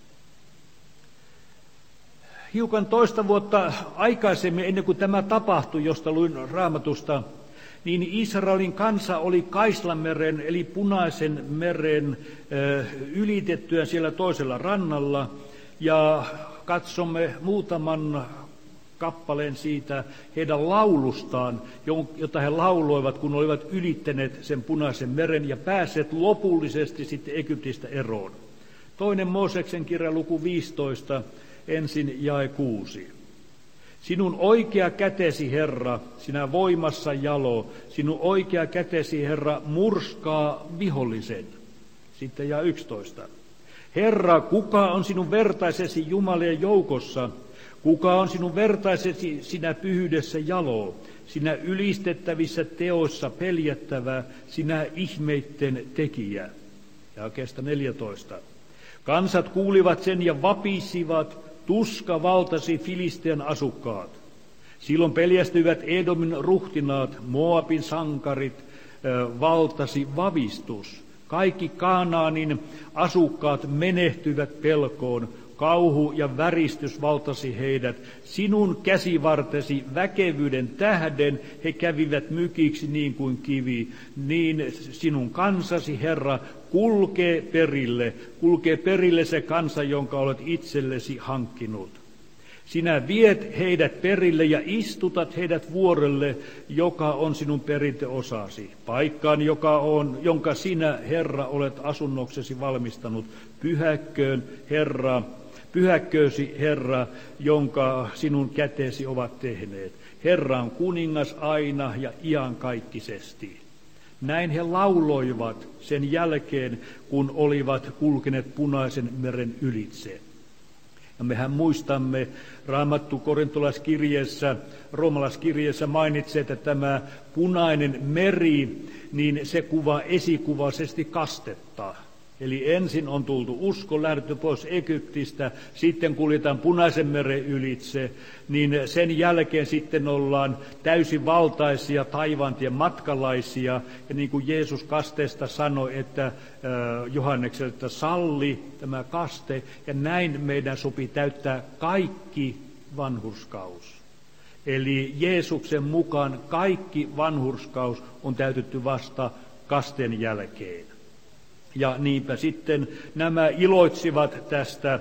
A: Hiukan toista vuotta aikaisemmin, ennen kuin tämä tapahtui, josta luin Raamatusta, niin Israelin kansa oli Kaislanmeren eli Punaisen meren ylitettyä siellä toisella rannalla, ja katsomme muutaman kappaleen siitä heidän laulustaan, jota he lauloivat, kun olivat ylittäneet sen Punaisen meren ja päässeet lopullisesti sitten Egyptistä eroon. 2. Mooseksen kirja luku 15, ensin jae 6. Sinun oikea kätesi, Herra, sinä voimassa jalo, sinun oikea kätesi, Herra, murskaa vihollisen. Sitten jae 11. Herra, kuka on sinun vertaisesi Jumalien joukossa? Kuka on sinun vertaisesi sinä pyhyydessä jalo, sinä ylistettävissä teoissa peljättävä, sinä ihmeitten tekijä? Ja kestä 14. Kansat kuulivat sen ja vapisivat, tuska valtasi Filistean asukkaat. Silloin peljästyivät Edomin ruhtinaat, Moabin sankarit, valtasi vavistus. Kaikki Kaanaanin asukkaat menehtyivät pelkoon, kauhu ja väristys valtasi heidät. Sinun käsivartesi väkevyyden tähden he kävivät mykiksi niin kuin kivi. Niin sinun kansasi, Herra, kulkee perille se kansa, jonka olet itsellesi hankkinut. Sinä viet heidät perille ja istutat heidät vuorelle, joka on sinun perintöosasi, paikkaan, jonka sinä, Herra, olet asunnoksesi valmistanut. Pyhäkköösi, Herra, jonka sinun käteesi ovat tehneet. Herra on kuningas aina ja iankaikkisesti. Näin he lauloivat sen jälkeen, kun olivat kulkeneet Punaisen meren ylitse. Ja mehän muistamme, Raamattu korintolaiskirjeessä, roomalaiskirjeessä mainitsee, että tämä Punainen meri, niin se kuvaa esikuvaisesti kastetta. Eli ensin on tultu usko, lähdetty pois Egyptistä, sitten kuljetaan Punaisen meren ylitse, niin sen jälkeen sitten ollaan täysivaltaisia taivaantien matkalaisia. Ja niin kuin Jeesus kasteesta sanoi, että Johannekselle, että salli tämä kaste, ja näin meidän sopii täyttää kaikki vanhurskaus. Eli Jeesuksen mukaan kaikki vanhurskaus on täytetty vasta kasteen jälkeen. Ja niinpä sitten nämä iloitsivat tästä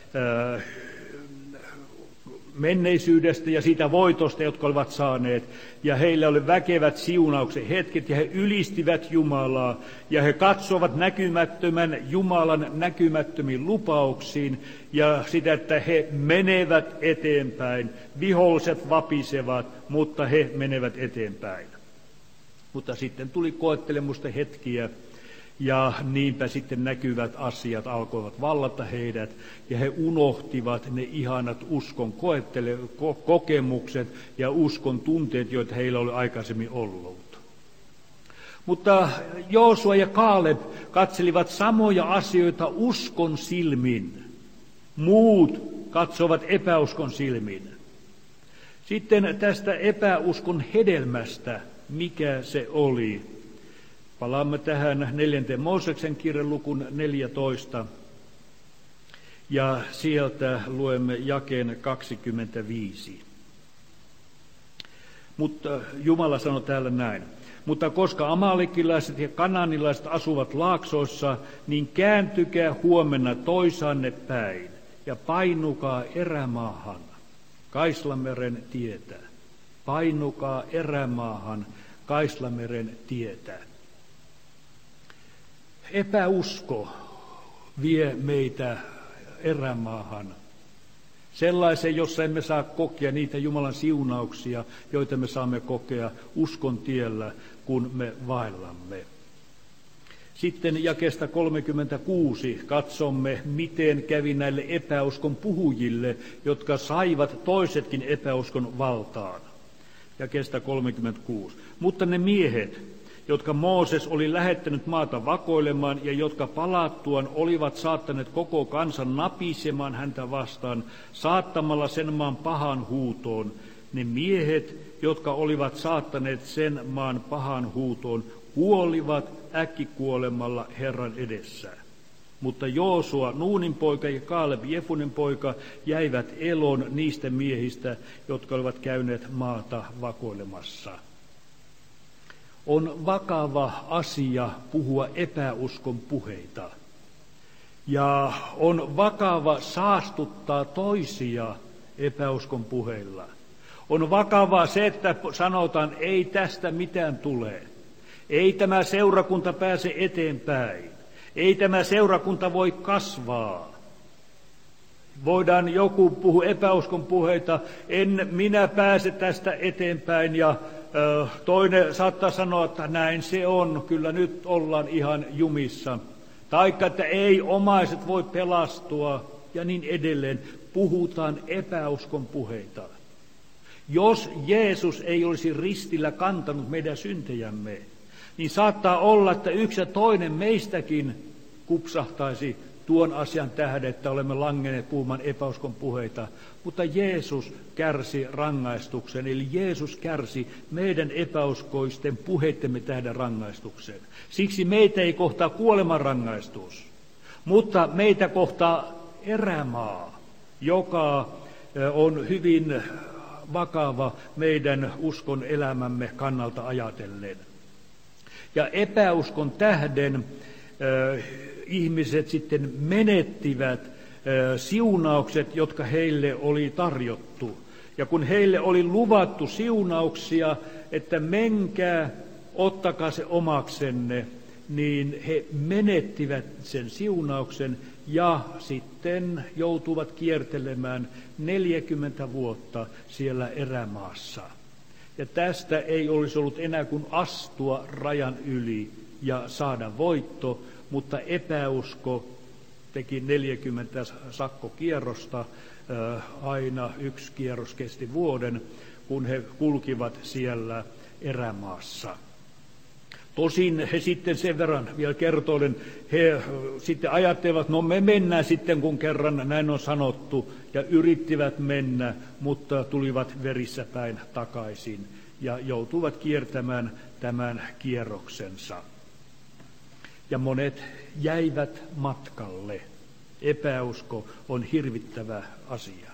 A: menneisyydestä ja siitä voitosta, jotka olivat saaneet. Ja heillä oli väkevät siunauksen hetket, ja he ylistivät Jumalaa, ja he katsovat näkymättömän Jumalan näkymättömiin lupauksiin, ja sitä, että he menevät eteenpäin. Viholliset vapisevat, mutta he menevät eteenpäin. Mutta sitten tuli koettelemusten hetkiä, ja niinpä sitten näkyvät asiat alkoivat vallata heidät, ja he unohtivat ne ihanat uskon kokemukset ja uskon tunteet, joita heillä oli aikaisemmin ollut. Mutta Joosua ja Kaaleb katselivat samoja asioita uskon silmin. Muut katsovat epäuskon silmin. Sitten tästä epäuskon hedelmästä, mikä se oli. Palaamme tähän 4. Mooseksen kirjan lukuun 14 ja sieltä luemme jakeen 25. Mutta Jumala sanoi täällä näin. Mutta koska amalikilaiset ja kanaanilaiset asuvat laaksoissa, niin kääntykää huomenna toisanne päin ja painukaa erämaahan, Kaislameren tietä. Painukaa erämaahan, Kaislameren tietä. Epäusko vie meitä erämaahan. Sellaisen, jossa emme saa kokea niitä Jumalan siunauksia, joita me saamme kokea uskon tiellä, kun me vaellamme. Sitten jakeesta 36 katsomme, miten kävi näille epäuskon puhujille, jotka saivat toisetkin epäuskon valtaan. Jakeesta 36. Mutta ne miehet, jotka Mooses oli lähettänyt maata vakoilemaan ja jotka palattuaan olivat saattaneet koko kansan napisemaan häntä vastaan, saattamalla sen maan pahan huutoon. Ne miehet, jotka olivat saattaneet sen maan pahan huutoon, kuolivat äkkikuolemalla Herran edessä. Mutta Joosua, Nuunin poika ja Kaaleb, Jefunen poika, jäivät eloon niistä miehistä, jotka olivat käyneet maata vakoilemassa. On vakava asia puhua epäuskon puheita. Ja on vakava saastuttaa toisia epäuskon puheilla. On vakavaa se, että sanotaan, ei tästä mitään tule. Ei tämä seurakunta pääse eteenpäin. Ei tämä seurakunta voi kasvaa. Voidaan joku puhua epäuskon puheita, en minä pääse tästä eteenpäin ja toinen saattaa sanoa, että näin se on, kyllä nyt ollaan ihan jumissa. Taikka, että ei omaiset voi pelastua ja niin edelleen. Puhutaan epäuskon puheita. Jos Jeesus ei olisi ristillä kantanut meidän syntejämme, niin saattaa olla, että yksi ja toinen meistäkin kupsahtaisi tuon asian tähden, että olemme langenneet puhumaan epäuskon puheita. Mutta Jeesus kärsi rangaistuksen, eli Jeesus kärsi meidän epäuskoisten puheittemme tähden rangaistuksen. Siksi meitä ei kohtaa kuolemanrangaistus, mutta meitä kohtaa erämaa, joka on hyvin vakava meidän uskon elämämme kannalta ajatellen. Ja epäuskon tähden ihmiset sitten menettivät siunaukset, jotka heille oli tarjottu. Ja kun heille oli luvattu siunauksia, että menkää, ottakaa se omaksenne, niin he menettivät sen siunauksen ja sitten joutuvat kiertelemään 40 vuotta siellä erämaassa. Ja tästä ei olisi ollut enää kuin astua rajan yli ja saada voitto, mutta epäusko teki 40 sakkokierrosta, aina yksi kierros kesti vuoden, kun he kulkivat siellä erämaassa. Tosin he sitten sen verran vielä kertoiden, he sitten ajattelivat, no me mennään sitten kun kerran näin on sanottu, ja yrittivät mennä, mutta tulivat verissä päin takaisin ja joutuivat kiertämään tämän kierroksensa. Ja monet jäivät matkalle. Epäusko on hirvittävä asia.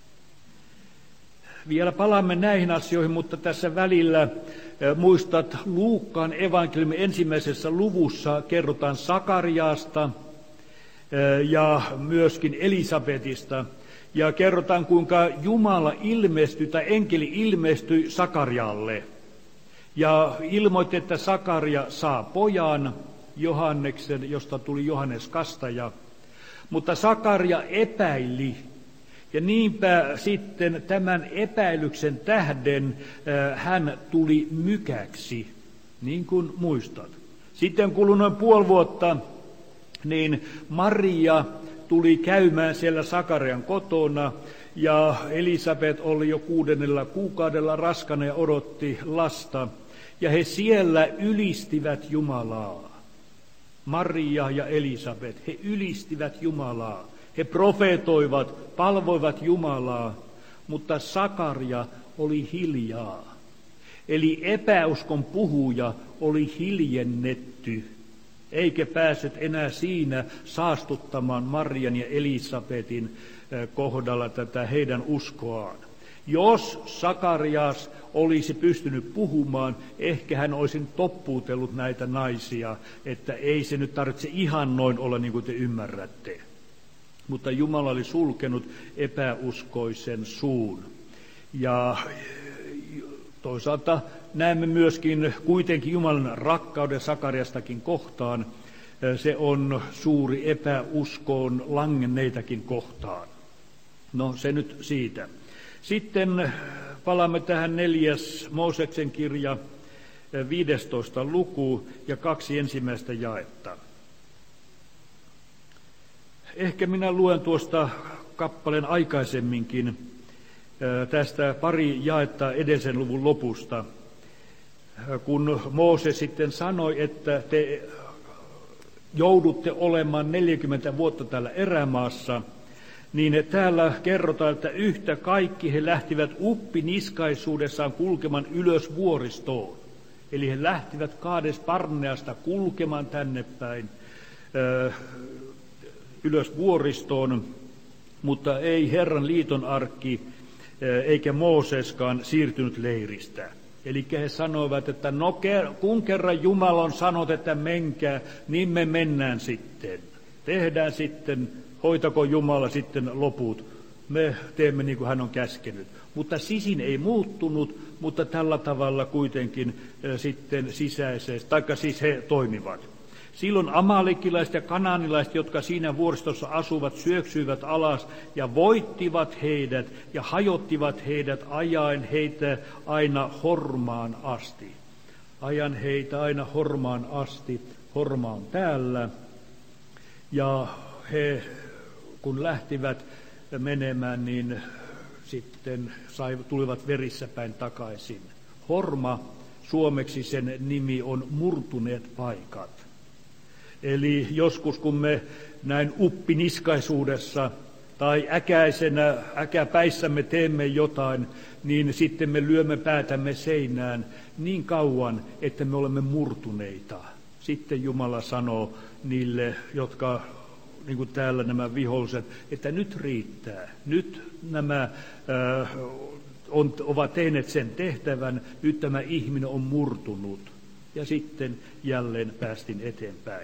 A: Vielä palaamme näihin asioihin, mutta tässä välillä muistat Luukkaan evankeliumin 1. luvussa kerrotaan Sakariasta ja myöskin Elisabetista. Ja kerrotaan, kuinka Jumala ilmestyi tai enkeli ilmestyi Sakarialle. Ja ilmoitti, että Sakaria saa pojan, Johanneksen, josta tuli Johannes Kastaja. Mutta Sakaria epäili. Ja niinpä sitten tämän epäilyksen tähden hän tuli mykäksi, niin kuin muistat. Sitten kului noin puoli vuotta, niin Maria tuli käymään siellä Sakarian kotona, ja Elisabet oli jo 6. kuukaudella raskana ja odotti lasta. Ja he siellä ylistivät Jumalaa. Maria ja Elisabet, he ylistivät Jumalaa. He profeetoivat, palvoivat Jumalaa, mutta Sakaria oli hiljaa. Eli epäuskon puhuja oli hiljennetty, eikä päässyt enää siinä saastuttamaan Marian ja Elisabetin kohdalla tätä heidän uskoaan. Jos Sakarias olisi pystynyt puhumaan, ehkä hän olisi toppuutellut näitä naisia, että ei se nyt tarvitse ihan noin olla niin kuin te ymmärrätte. Mutta Jumala oli sulkenut epäuskoisen suun. Ja toisaalta näemme myöskin kuitenkin Jumalan rakkauden Sakariastakin kohtaan. Se on suuri epäuskoon langenneitakin kohtaan. No se nyt siitä. Sitten palaamme tähän 4. Mooseksen kirja, 15. luku ja 2 ensimmäistä jaetta. Ehkä minä luen tuosta kappaleen aikaisemminkin tästä pari jaetta edellisen luvun lopusta, kun Mooses sitten sanoi, että te joudutte olemaan 40 vuotta täällä erämaassa, niin täällä kerrotaan, että yhtä kaikki he lähtivät uppiniskaisuudessaan kulkemaan ylös vuoristoon. Eli he lähtivät Kaades Barneasta kulkemaan tänne päin ylös vuoristoon, mutta ei Herran liiton arkki eikä Mooseskaan siirtynyt leiristä. Eli he sanoivat, että no kun kerran Jumala on sanonut, että menkää, niin me mennään sitten. Tehdään sitten, hoitako Jumala sitten loput. Me teemme niin kuin hän on käskenyt. Mutta sisin ei muuttunut, mutta tällä tavalla kuitenkin sitten sisäisesti, taikka siis he toimivat. Silloin amalekilaiset ja kanaanilaiset, jotka siinä vuoristossa asuvat, syöksyivät alas ja voittivat heidät ja hajottivat heidät ajaen heitä aina Hormaan asti. Ajan heitä aina Hormaan asti. Horma on täällä. Ja he, kun lähtivät menemään, niin sitten tulivat verissä päin takaisin. Horma, suomeksi sen nimi on murtuneet paikat. Eli joskus kun me näin uppiniskaisuudessa tai äkäpäissämme teemme jotain, niin sitten me lyömme päätämme seinään niin kauan, että me olemme murtuneita. Sitten Jumala sanoo niille, jotka, niin kuin täällä nämä viholliset, että nyt riittää. Nyt nämä ovat tehneet sen tehtävän, nyt tämä ihminen on murtunut. Ja sitten jälleen päästiin eteenpäin.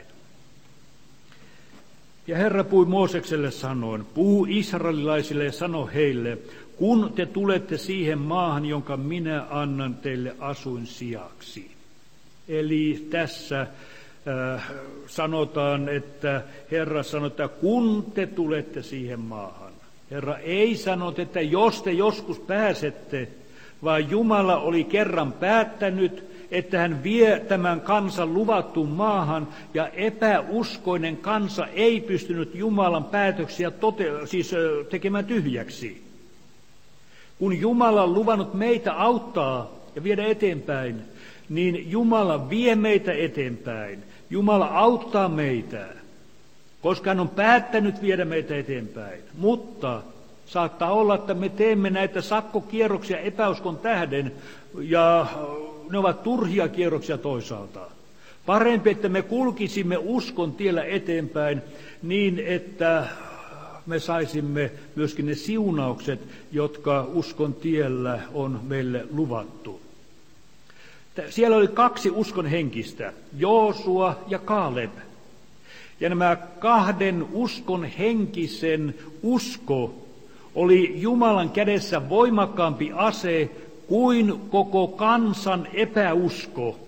A: Ja Herra puhui Moosekselle sanoen, puhu israelilaisille ja sano heille, kun te tulette siihen maahan, jonka minä annan teille asuinsijaksi. Eli tässä sanotaan, että Herra sanoo, että kun te tulette siihen maahan. Herra ei sano, että jos te joskus pääsette, vaan Jumala oli kerran päättänyt, että hän vie tämän kansan luvattuun maahan, ja epäuskoinen kansa ei pystynyt Jumalan päätöksiä tekemään tyhjäksi. Kun Jumala on luvannut meitä auttaa ja viedä eteenpäin, niin Jumala vie meitä eteenpäin. Jumala auttaa meitä, koska hän on päättänyt viedä meitä eteenpäin. Mutta saattaa olla, että me teemme näitä sakkokierroksia epäuskon tähden, ja ne ovat turhia kierroksia toisaalta. Parempi, että me kulkisimme uskon tiellä eteenpäin niin, että me saisimme myöskin ne siunaukset, jotka uskon tiellä on meille luvattu. Siellä oli 2 uskon henkistä, Joosua ja Kaaleb. Ja nämä 2 uskon henkisen usko oli Jumalan kädessä voimakkaampi ase kuin koko kansan epäusko.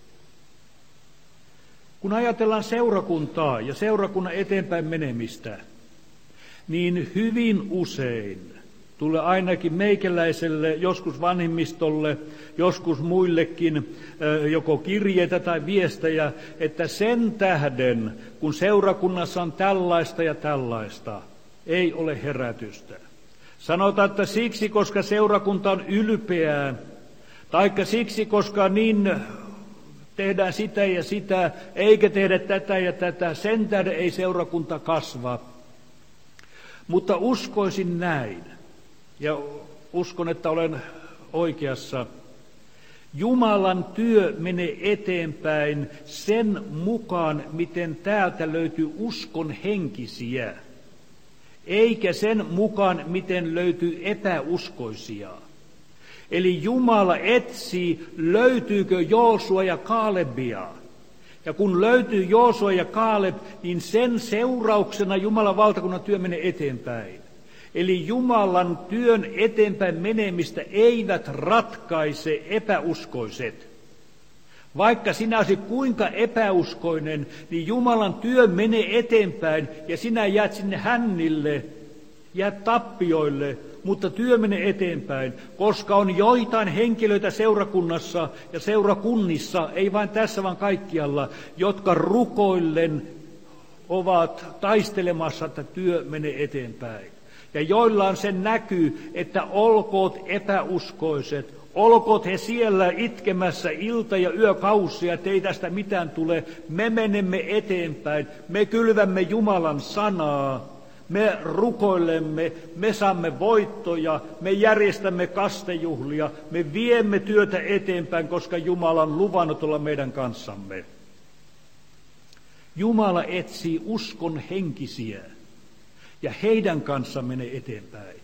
A: Kun ajatellaan seurakuntaa ja seurakunnan eteenpäin menemistä, niin hyvin usein tulee ainakin meikäläiselle, joskus vanhimmistolle, joskus muillekin joko kirjeitä tai viestejä, että sen tähden, kun seurakunnassa on tällaista ja tällaista, ei ole herätystä. Sanotaan, että siksi, koska seurakunta on ylpeää, taikka siksi, koska niin tehdään sitä ja sitä, eikä tehdä tätä ja tätä, sen tähden ei seurakunta kasva. Mutta uskoisin näin, ja uskon, että olen oikeassa. Jumalan työ menee eteenpäin sen mukaan, miten täältä löytyy uskon henkisiä, eikä sen mukaan, miten löytyy epäuskoisia. Eli Jumala etsii, löytyykö Joosua ja Kaalebia. Ja kun löytyy Joosua ja Kaaleb, niin sen seurauksena Jumalan valtakunnan työ menee eteenpäin. Eli Jumalan työn eteenpäin menemistä eivät ratkaise epäuskoiset. Vaikka sinä olisit kuinka epäuskoinen, niin Jumalan työ menee eteenpäin ja sinä jäät sinne hännille, jäät tappioille, mutta työ menee eteenpäin, koska on joitain henkilöitä seurakunnassa ja seurakunnissa, ei vain tässä vaan kaikkialla, jotka rukoillen ovat taistelemassa, että työ menee eteenpäin. Ja joilla on sen näkyy, että olkoot epäuskoiset, olkoot he siellä itkemässä ilta- ja yökausia, että ei tästä mitään tule. Me menemme eteenpäin, me kylvämme Jumalan sanaa, me rukoilemme, me saamme voittoja, me järjestämme kastejuhlia, me viemme työtä eteenpäin, koska Jumala on luvannut olla meidän kanssamme. Jumala etsii uskon henkisiä. Ja heidän kanssaan menee eteenpäin.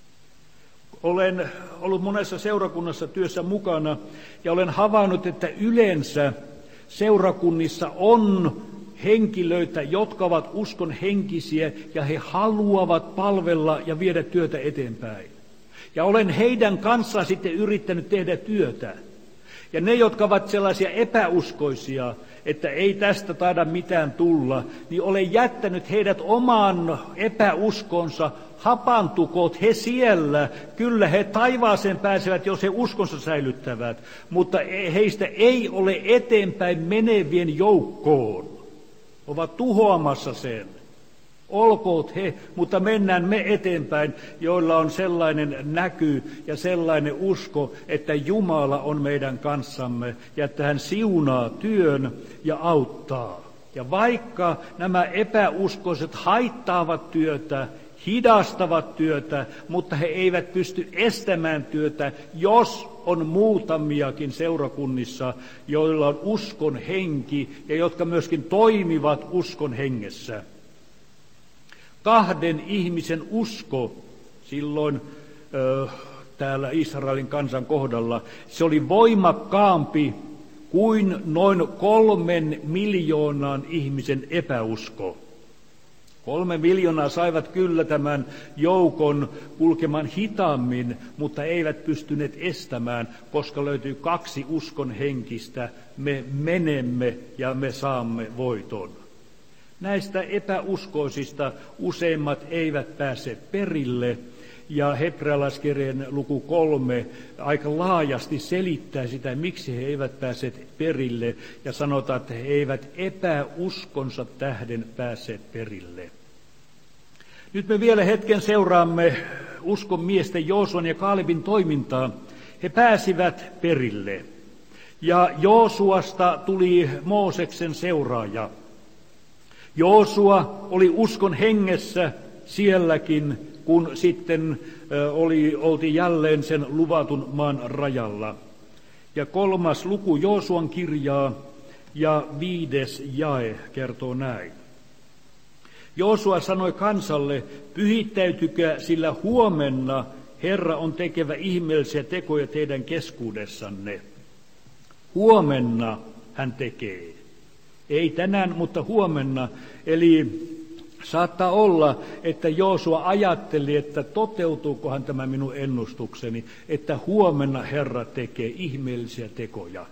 A: Olen ollut monessa seurakunnassa työssä mukana ja olen havainnut, että yleensä seurakunnissa on henkilöitä, jotka ovat uskon henkisiä ja he haluavat palvella ja viedä työtä eteenpäin. Ja olen heidän kanssaan sitten yrittänyt tehdä työtä. Ja ne, jotka ovat sellaisia epäuskoisia, että ei tästä taida mitään tulla, niin olen jättänyt heidät omaan epäuskonsa, hapantukoot he siellä. Kyllä he taivaaseen pääsevät, jos he uskonsa säilyttävät, mutta heistä ei ole eteenpäin menevien joukkoon. Ovat tuhoamassa sen. Olkoot he, mutta mennään me eteenpäin, joilla on sellainen näky ja sellainen usko, että Jumala on meidän kanssamme ja että hän siunaa työn ja auttaa. Ja vaikka nämä epäuskoiset haittaavat työtä, hidastavat työtä, mutta he eivät pysty estämään työtä, jos on muutamiakin seurakunnissa, joilla on uskon henki ja jotka myöskin toimivat uskon hengessä. Kahden ihmisen usko silloin täällä Israelin kansan kohdalla, se oli voimakkaampi kuin noin 3 miljoonan ihmisen epäusko. 3 miljoonaa saivat kyllä tämän joukon kulkemaan hitaammin, mutta eivät pystyneet estämään, koska löytyy 2 uskon henkistä. Me menemme ja me saamme voiton. Näistä epäuskoisista useimmat eivät pääse perille, ja hebrealaiskirjeen luku 3 aika laajasti selittää sitä, miksi he eivät pääse perille, ja sanotaan, että he eivät epäuskonsa tähden pääse perille. Nyt me vielä hetken seuraamme uskon miesten Joosuan ja Kaalebin toimintaa. He pääsivät perille, ja Joosuasta tuli Mooseksen seuraaja. Joosua oli uskon hengessä sielläkin, kun sitten oltiin jälleen sen luvatun maan rajalla. Ja 3. luku Joosuan kirjaa ja 5. jae kertoo näin. Joosua sanoi kansalle, pyhittäytykää, sillä huomenna Herra on tekevä ihmeellisiä tekoja teidän keskuudessanne. Huomenna hän tekee. Ei tänään, mutta huomenna. Eli saattaa olla, että Joosua ajatteli, että toteutuukohan tämä minun ennustukseni, että huomenna Herra tekee ihmeellisiä tekoja.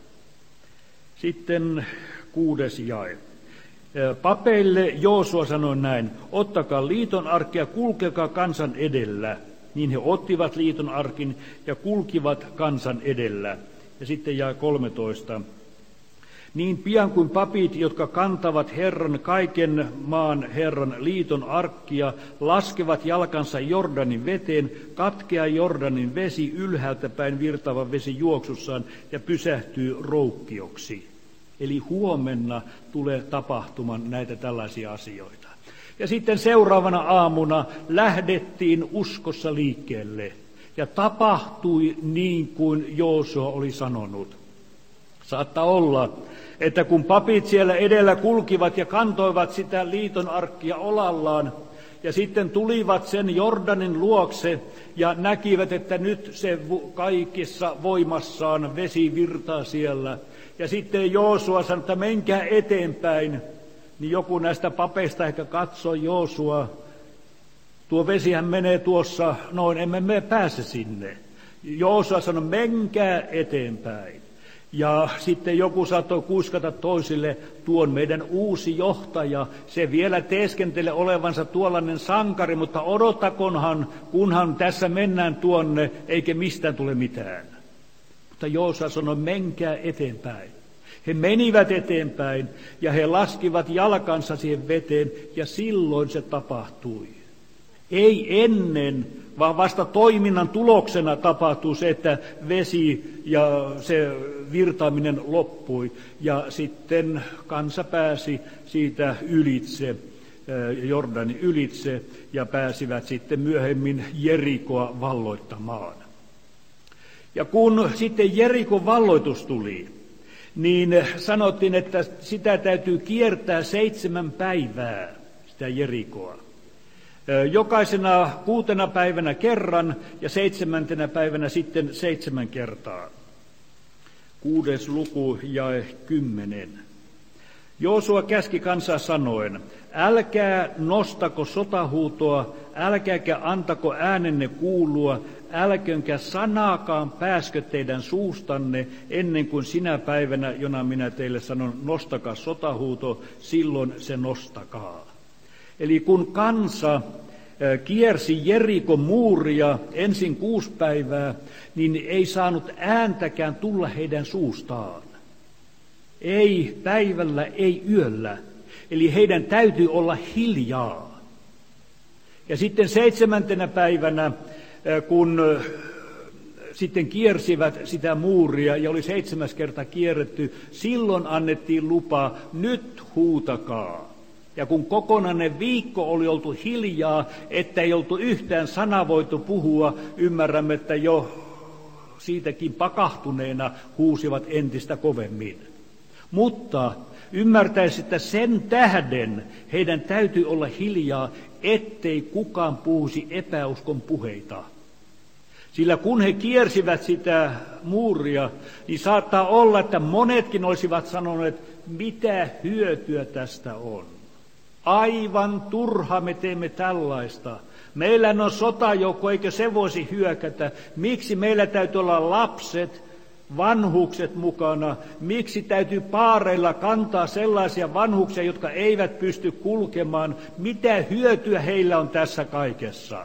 A: Sitten 6. jae. Papeille Joosua sanoi näin, ottakaa liiton arki ja kulkekaa kansan edellä. Niin he ottivat liiton arkin ja kulkivat kansan edellä. Ja sitten jae 13. Niin pian kuin papit, jotka kantavat Herran, kaiken maan Herran liiton arkkia, laskevat jalkansa Jordanin veteen, katkeaa Jordanin vesi ylhäältä päin virtaava vesi juoksussaan ja pysähtyy roukkioksi. Eli huomenna tulee tapahtumaan näitä tällaisia asioita. Ja sitten seuraavana aamuna lähdettiin uskossa liikkeelle. Ja tapahtui niin kuin Joosua oli sanonut. Saattaa olla, että kun papit siellä edellä kulkivat ja kantoivat sitä liiton arkkia olallaan, ja sitten tulivat sen Jordanin luokse ja näkivät, että nyt se kaikissa voimassaan vesi virtaa siellä. Ja sitten Joosua sanoi, että menkää eteenpäin. Niin joku näistä papeista ehkä katsoi Joosua. Tuo vesihän menee tuossa noin, emme me pääse sinne. Joosua sanoi, menkää eteenpäin. Ja sitten joku saattoi kuiskata toisille, tuon meidän uusi johtaja, se vielä teeskentelee olevansa tuollainen sankari, mutta odottakonhan, kunhan tässä mennään tuonne, eikä mistään tule mitään. Mutta Joosua sanoi, menkää eteenpäin. He menivät eteenpäin ja he laskivat jalkansa siihen veteen ja silloin se tapahtui. Ei ennen, vaan vasta toiminnan tuloksena tapahtui se, että vesi ja se virtaaminen loppui. Ja sitten kansa pääsi siitä ylitse, Jordanin ylitse, ja pääsivät sitten myöhemmin Jerikoa valloittamaan. Ja kun sitten Jerikon valloitus tuli, niin sanottiin, että sitä täytyy kiertää 7 päivää, sitä Jerikoa. Jokaisena 6 päivänä kerran ja 7. päivänä sitten 7 kertaa. 6. luku jae 10. Joosua käski kansaa sanoen, älkää nostako sotahuutoa, älkääkä antako äänenne kuulua, älköönkä sanaakaan pääskö teidän suustanne ennen kuin sinä päivänä, jona minä teille sanon, nostakaa sotahuuto, silloin se nostakaa. Eli kun kansa kiersi Jerikon muuria ensin 6 päivää, niin ei saanut ääntäkään tulla heidän suustaan. Ei päivällä, ei yöllä. Eli heidän täytyy olla hiljaa. Ja sitten 7. päivänä, kun sitten kiersivät sitä muuria ja oli 7. kerta kierretty, silloin annettiin lupa, nyt huutakaa. Ja kun kokonainen viikko oli oltu hiljaa, että ei oltu yhtään sanaa voitu puhua, ymmärrämme, että jo siitäkin pakahtuneena huusivat entistä kovemmin. Mutta ymmärtäisi, että sen tähden heidän täytyy olla hiljaa, ettei kukaan puhuisi epäuskon puheita. Sillä kun he kiersivät sitä muuria, niin saattaa olla, että monetkin olisivat sanoneet, mitä hyötyä tästä on. Aivan turha me teemme tällaista. Meillä on sotajoukko, eikö se voisi hyökätä? Miksi meillä täytyy olla lapset, vanhukset mukana? Miksi täytyy paareilla kantaa sellaisia vanhuksia, jotka eivät pysty kulkemaan? Mitä hyötyä heillä on tässä kaikessa?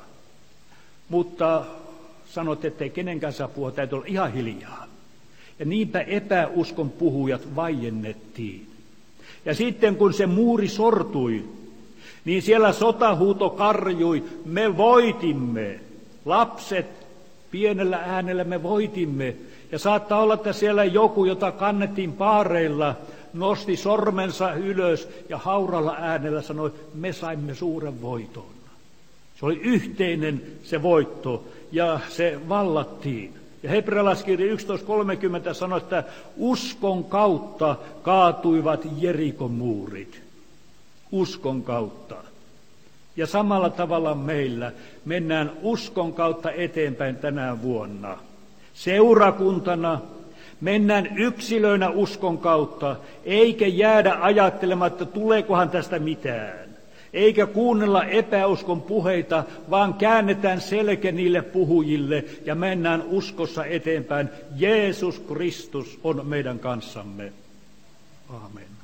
A: Mutta sanot, ettei kenenkään saa puhua, täytyy olla ihan hiljaa. Ja niinpä epäuskon puhujat vaiennettiin. Ja sitten kun se muuri sortui, niin siellä sotahuuto karjui, me voitimme. Lapset pienellä äänellä me voitimme. Ja saattaa olla, että siellä joku, jota kannettiin paareilla, nosti sormensa ylös ja hauralla äänellä sanoi, me saimme suuren voiton. Se oli yhteinen se voitto ja se vallattiin. Ja hebrealaiskirja 11.30 sanoi, että uskon kautta kaatuivat Jerikon muurit. Uskon kautta. Ja samalla tavalla meillä mennään uskon kautta eteenpäin tänä vuonna. Seurakuntana mennään yksilöinä uskon kautta, eikä jäädä ajattelemaan, että tuleekohan tästä mitään. Eikä kuunnella epäuskon puheita, vaan käännetään selkä niille puhujille ja mennään uskossa eteenpäin. Jeesus Kristus on meidän kanssamme. Aamen.